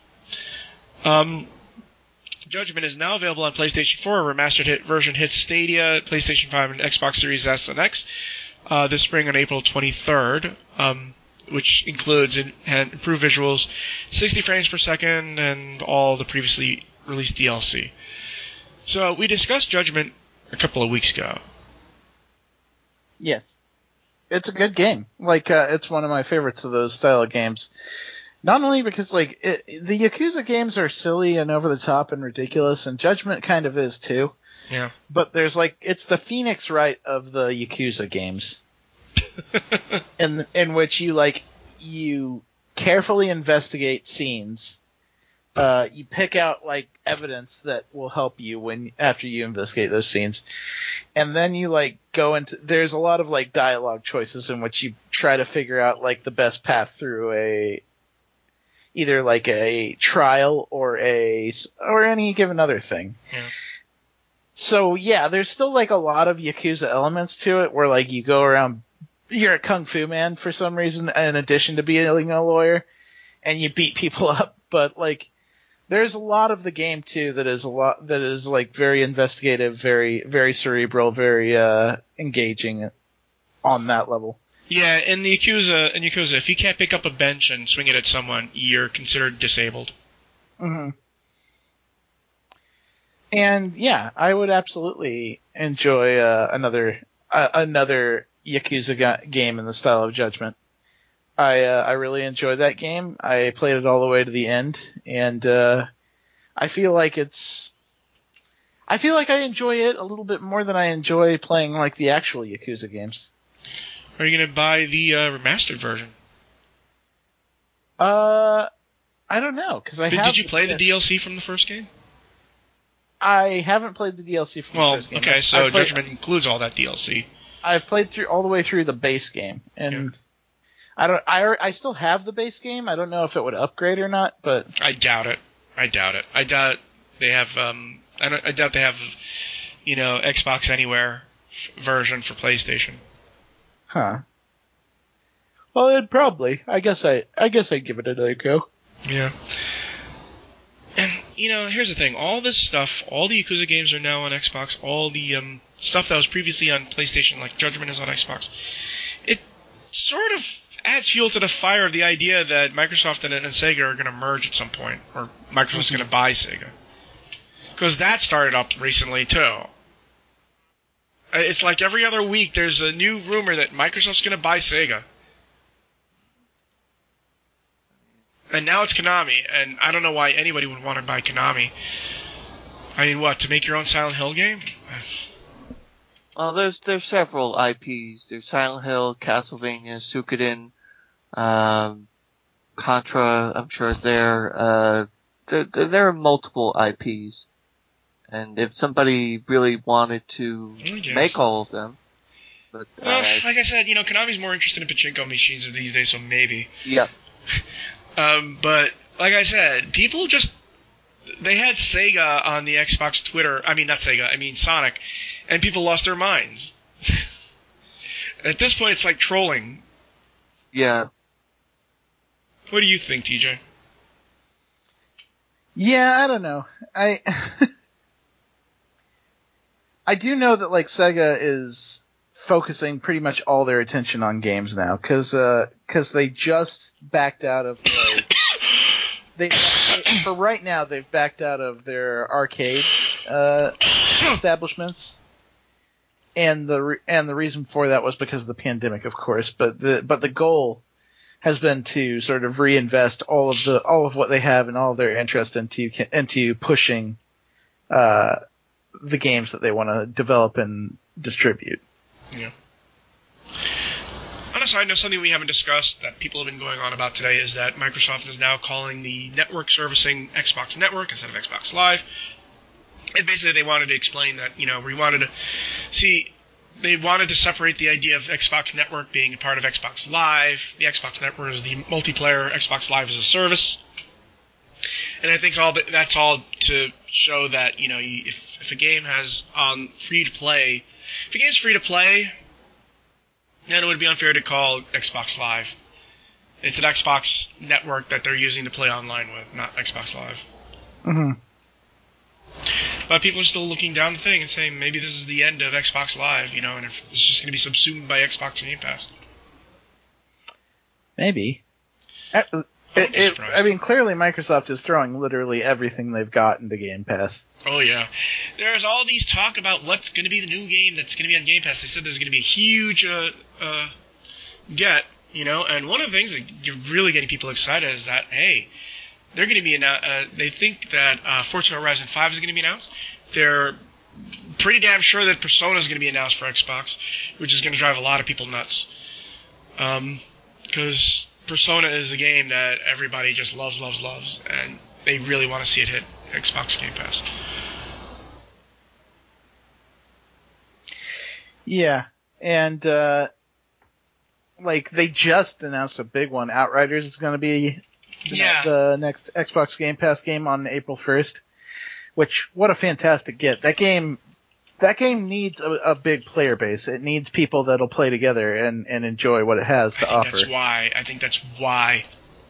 Speaker 1: Judgment is now available on PlayStation 4. A remastered version hits Stadia, PlayStation 5, and Xbox Series S and X this spring on April 23rd, which includes improved visuals, 60 frames per second, and all the previously released DLC. So we discussed Judgment a couple of weeks ago.
Speaker 2: Yes. It's a good game. It's one of my favorites of those style of games. Not only because the Yakuza games are silly and over the top and ridiculous, and Judgment kind of is too.
Speaker 1: Yeah.
Speaker 2: But there's it's the Phoenix Wright of the Yakuza games, in which you carefully investigate scenes. You pick out evidence that will help you after you investigate those scenes, and then you go into. There's a lot of dialogue choices in which you try to figure out the best path through either a trial or any given other thing.
Speaker 1: Yeah.
Speaker 2: So yeah, there's still a lot of Yakuza elements to it where you go around, you're a kung fu man for some reason in addition to being a lawyer, and you beat people up, but there's a lot of the game too that is very investigative, very very cerebral, very engaging on that level.
Speaker 1: Yeah, in Yakuza, if you can't pick up a bench and swing it at someone, you're considered disabled.
Speaker 2: Mm-hmm. And yeah, I would absolutely enjoy another Yakuza game in the style of Judgment. I really enjoyed that game. I played it all the way to the end, and I feel like I enjoy it a little bit more than I enjoy playing the actual Yakuza games.
Speaker 1: Are you gonna buy the remastered version?
Speaker 2: I don't know because
Speaker 1: Did you play the DLC from the first game?
Speaker 2: I haven't played the DLC from the first game.
Speaker 1: Okay, so Judgment includes all that DLC.
Speaker 2: I've played all the way through the base game, and yeah. I still have the base game. I don't know if it would upgrade or not, but
Speaker 1: I doubt it. I doubt they have. I doubt they have. Xbox Anywhere version for PlayStation.
Speaker 2: Huh. Well, it'd probably. I guess I'd give it another go.
Speaker 1: Yeah. And here's the thing: all this stuff, all the Yakuza games are now on Xbox. All the stuff that was previously on PlayStation, like Judgment, is on Xbox. It sort of adds fuel to the fire of the idea that Microsoft and Sega are going to merge at some point, or Microsoft's going to buy Sega. Because that started up recently, too. It's like every other week there's a new rumor that Microsoft's going to buy Sega. And now it's Konami, and I don't know why anybody would want to buy Konami. I mean, what, to make your own Silent Hill game?
Speaker 3: Well, there's several IPs. There's Silent Hill, Castlevania, Suikoden, Contra, I'm sure is there. There are multiple IPs. And if somebody really wanted to make all of them. But,
Speaker 1: like I said, Konami's more interested in pachinko machines these days, so maybe.
Speaker 3: Yeah.
Speaker 1: But, like I said, people they had Sega on the Xbox Twitter. I mean, not Sega, I mean Sonic. And people lost their minds. At this point, it's like trolling.
Speaker 3: Yeah.
Speaker 1: What do you think, TJ?
Speaker 2: Yeah, I don't know. I do know that Sega is focusing pretty much all their attention on games now, because they just backed out of for right now they've backed out of their arcade establishments, and the reason for that was because of the pandemic, of course. But the goal has been to sort of reinvest all of what they have and all of their interest into pushing the games that they want to develop and distribute.
Speaker 1: Yeah. On a side note, something we haven't discussed that people have been going on about today is that Microsoft is now calling the network servicing Xbox Network instead of Xbox Live. And basically they wanted to explain that, they wanted to separate the idea of Xbox Network being a part of Xbox Live. The Xbox Network is the multiplayer, Xbox Live is a service. And I think that's all to show that, if a game has free-to-play, if a game's free-to-play, then it would be unfair to call Xbox Live. It's an Xbox Network that they're using to play online with, not Xbox Live.
Speaker 2: Mm-hmm.
Speaker 1: But people are still looking down the thing and saying maybe this is the end of Xbox Live, and if it's just going to be subsumed by Xbox Game Pass.
Speaker 2: Maybe. I mean, clearly Microsoft is throwing literally everything they've got into Game Pass.
Speaker 1: Oh, yeah. There's all these talk about what's going to be the new game that's going to be on Game Pass. They said there's going to be a huge get And one of the things that you're really getting people excited is that, hey, they're going to be they think that Forza Horizon 5 is going to be announced. They're pretty damn sure that Persona is going to be announced for Xbox, which is going to drive a lot of people nuts. Because Persona is a game that everybody just loves, and they really want to see it hit Xbox Game Pass.
Speaker 2: Yeah, and they just announced a big one. Outriders is going to be the next Xbox Game Pass game on April 1st. Which, what a fantastic get! That game needs a big player base. It needs people that'll play together and enjoy what it has to offer.
Speaker 1: I think that's why.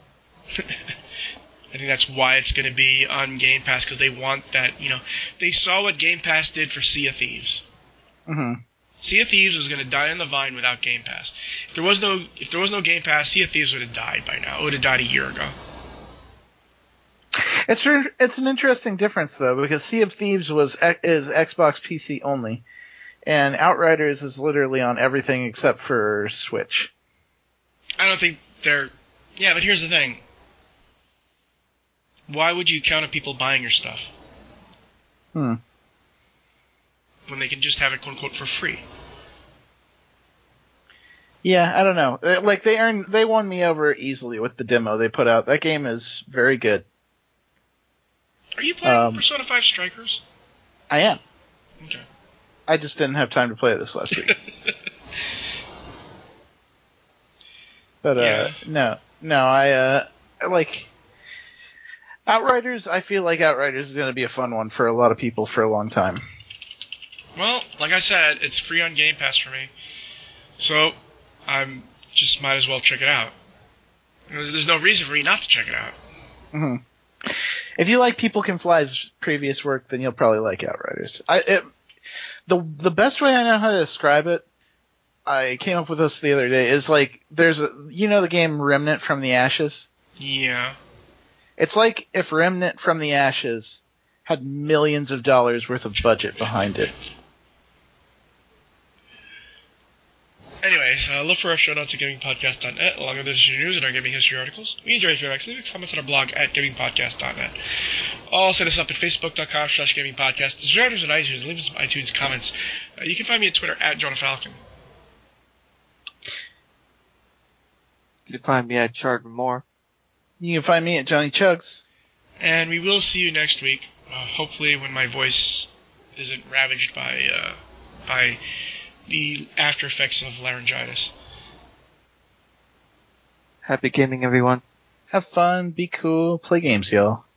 Speaker 1: I think that's why it's going to be on Game Pass, because they want that. They saw what Game Pass did for Sea of Thieves.
Speaker 2: Mm-hmm.
Speaker 1: Sea of Thieves was going to die on the vine without Game Pass. If there was no Game Pass, Sea of Thieves would have died by now. It would have died a year ago.
Speaker 2: It's an interesting difference though, because Sea of Thieves is Xbox PC only, and Outriders is literally on everything except for Switch.
Speaker 1: I don't think they're. Yeah, but here's the thing. Why would you count on people buying your stuff? When they can just have it quote unquote for free.
Speaker 2: Yeah, I don't know. They won me over easily with the demo they put out. That game is very good.
Speaker 1: Are you playing Persona 5 Strikers?
Speaker 2: I am.
Speaker 1: Okay.
Speaker 2: I just didn't have time to play this last week. But no, I like Outriders. I feel like Outriders is going to be a fun one for a lot of people for a long time.
Speaker 1: Well, like I said, it's free on Game Pass for me, so I'm just might as well check it out. There's no reason for me not to check it out.
Speaker 2: Mm-hmm. If you like People Can Fly's previous work, then you'll probably like Outriders. The best way I know how to describe it, I came up with this the other day, is there's the game Remnant from the Ashes?
Speaker 1: Yeah.
Speaker 2: It's like if Remnant from the Ashes had millions of dollars worth of budget behind it.
Speaker 1: Anyways, look for our show notes at gamingpodcast.net, along with industry news and our gaming history articles. We enjoy feedback. Leave comments on our blog at gamingpodcast.net. Also, hit us up at facebook.com/gamingpodcast. Subscribe to us on iTunes and leave us some iTunes comments. You can find me at Twitter at Jonah Falcon.
Speaker 3: You can find me at Chart Moore.
Speaker 2: You can find me at Johnny Chugs.
Speaker 1: And we will see you next week. Hopefully, when my voice isn't ravaged by the after effects of laryngitis.
Speaker 3: Happy gaming, everyone.
Speaker 2: Have fun, be cool, play games, y'all.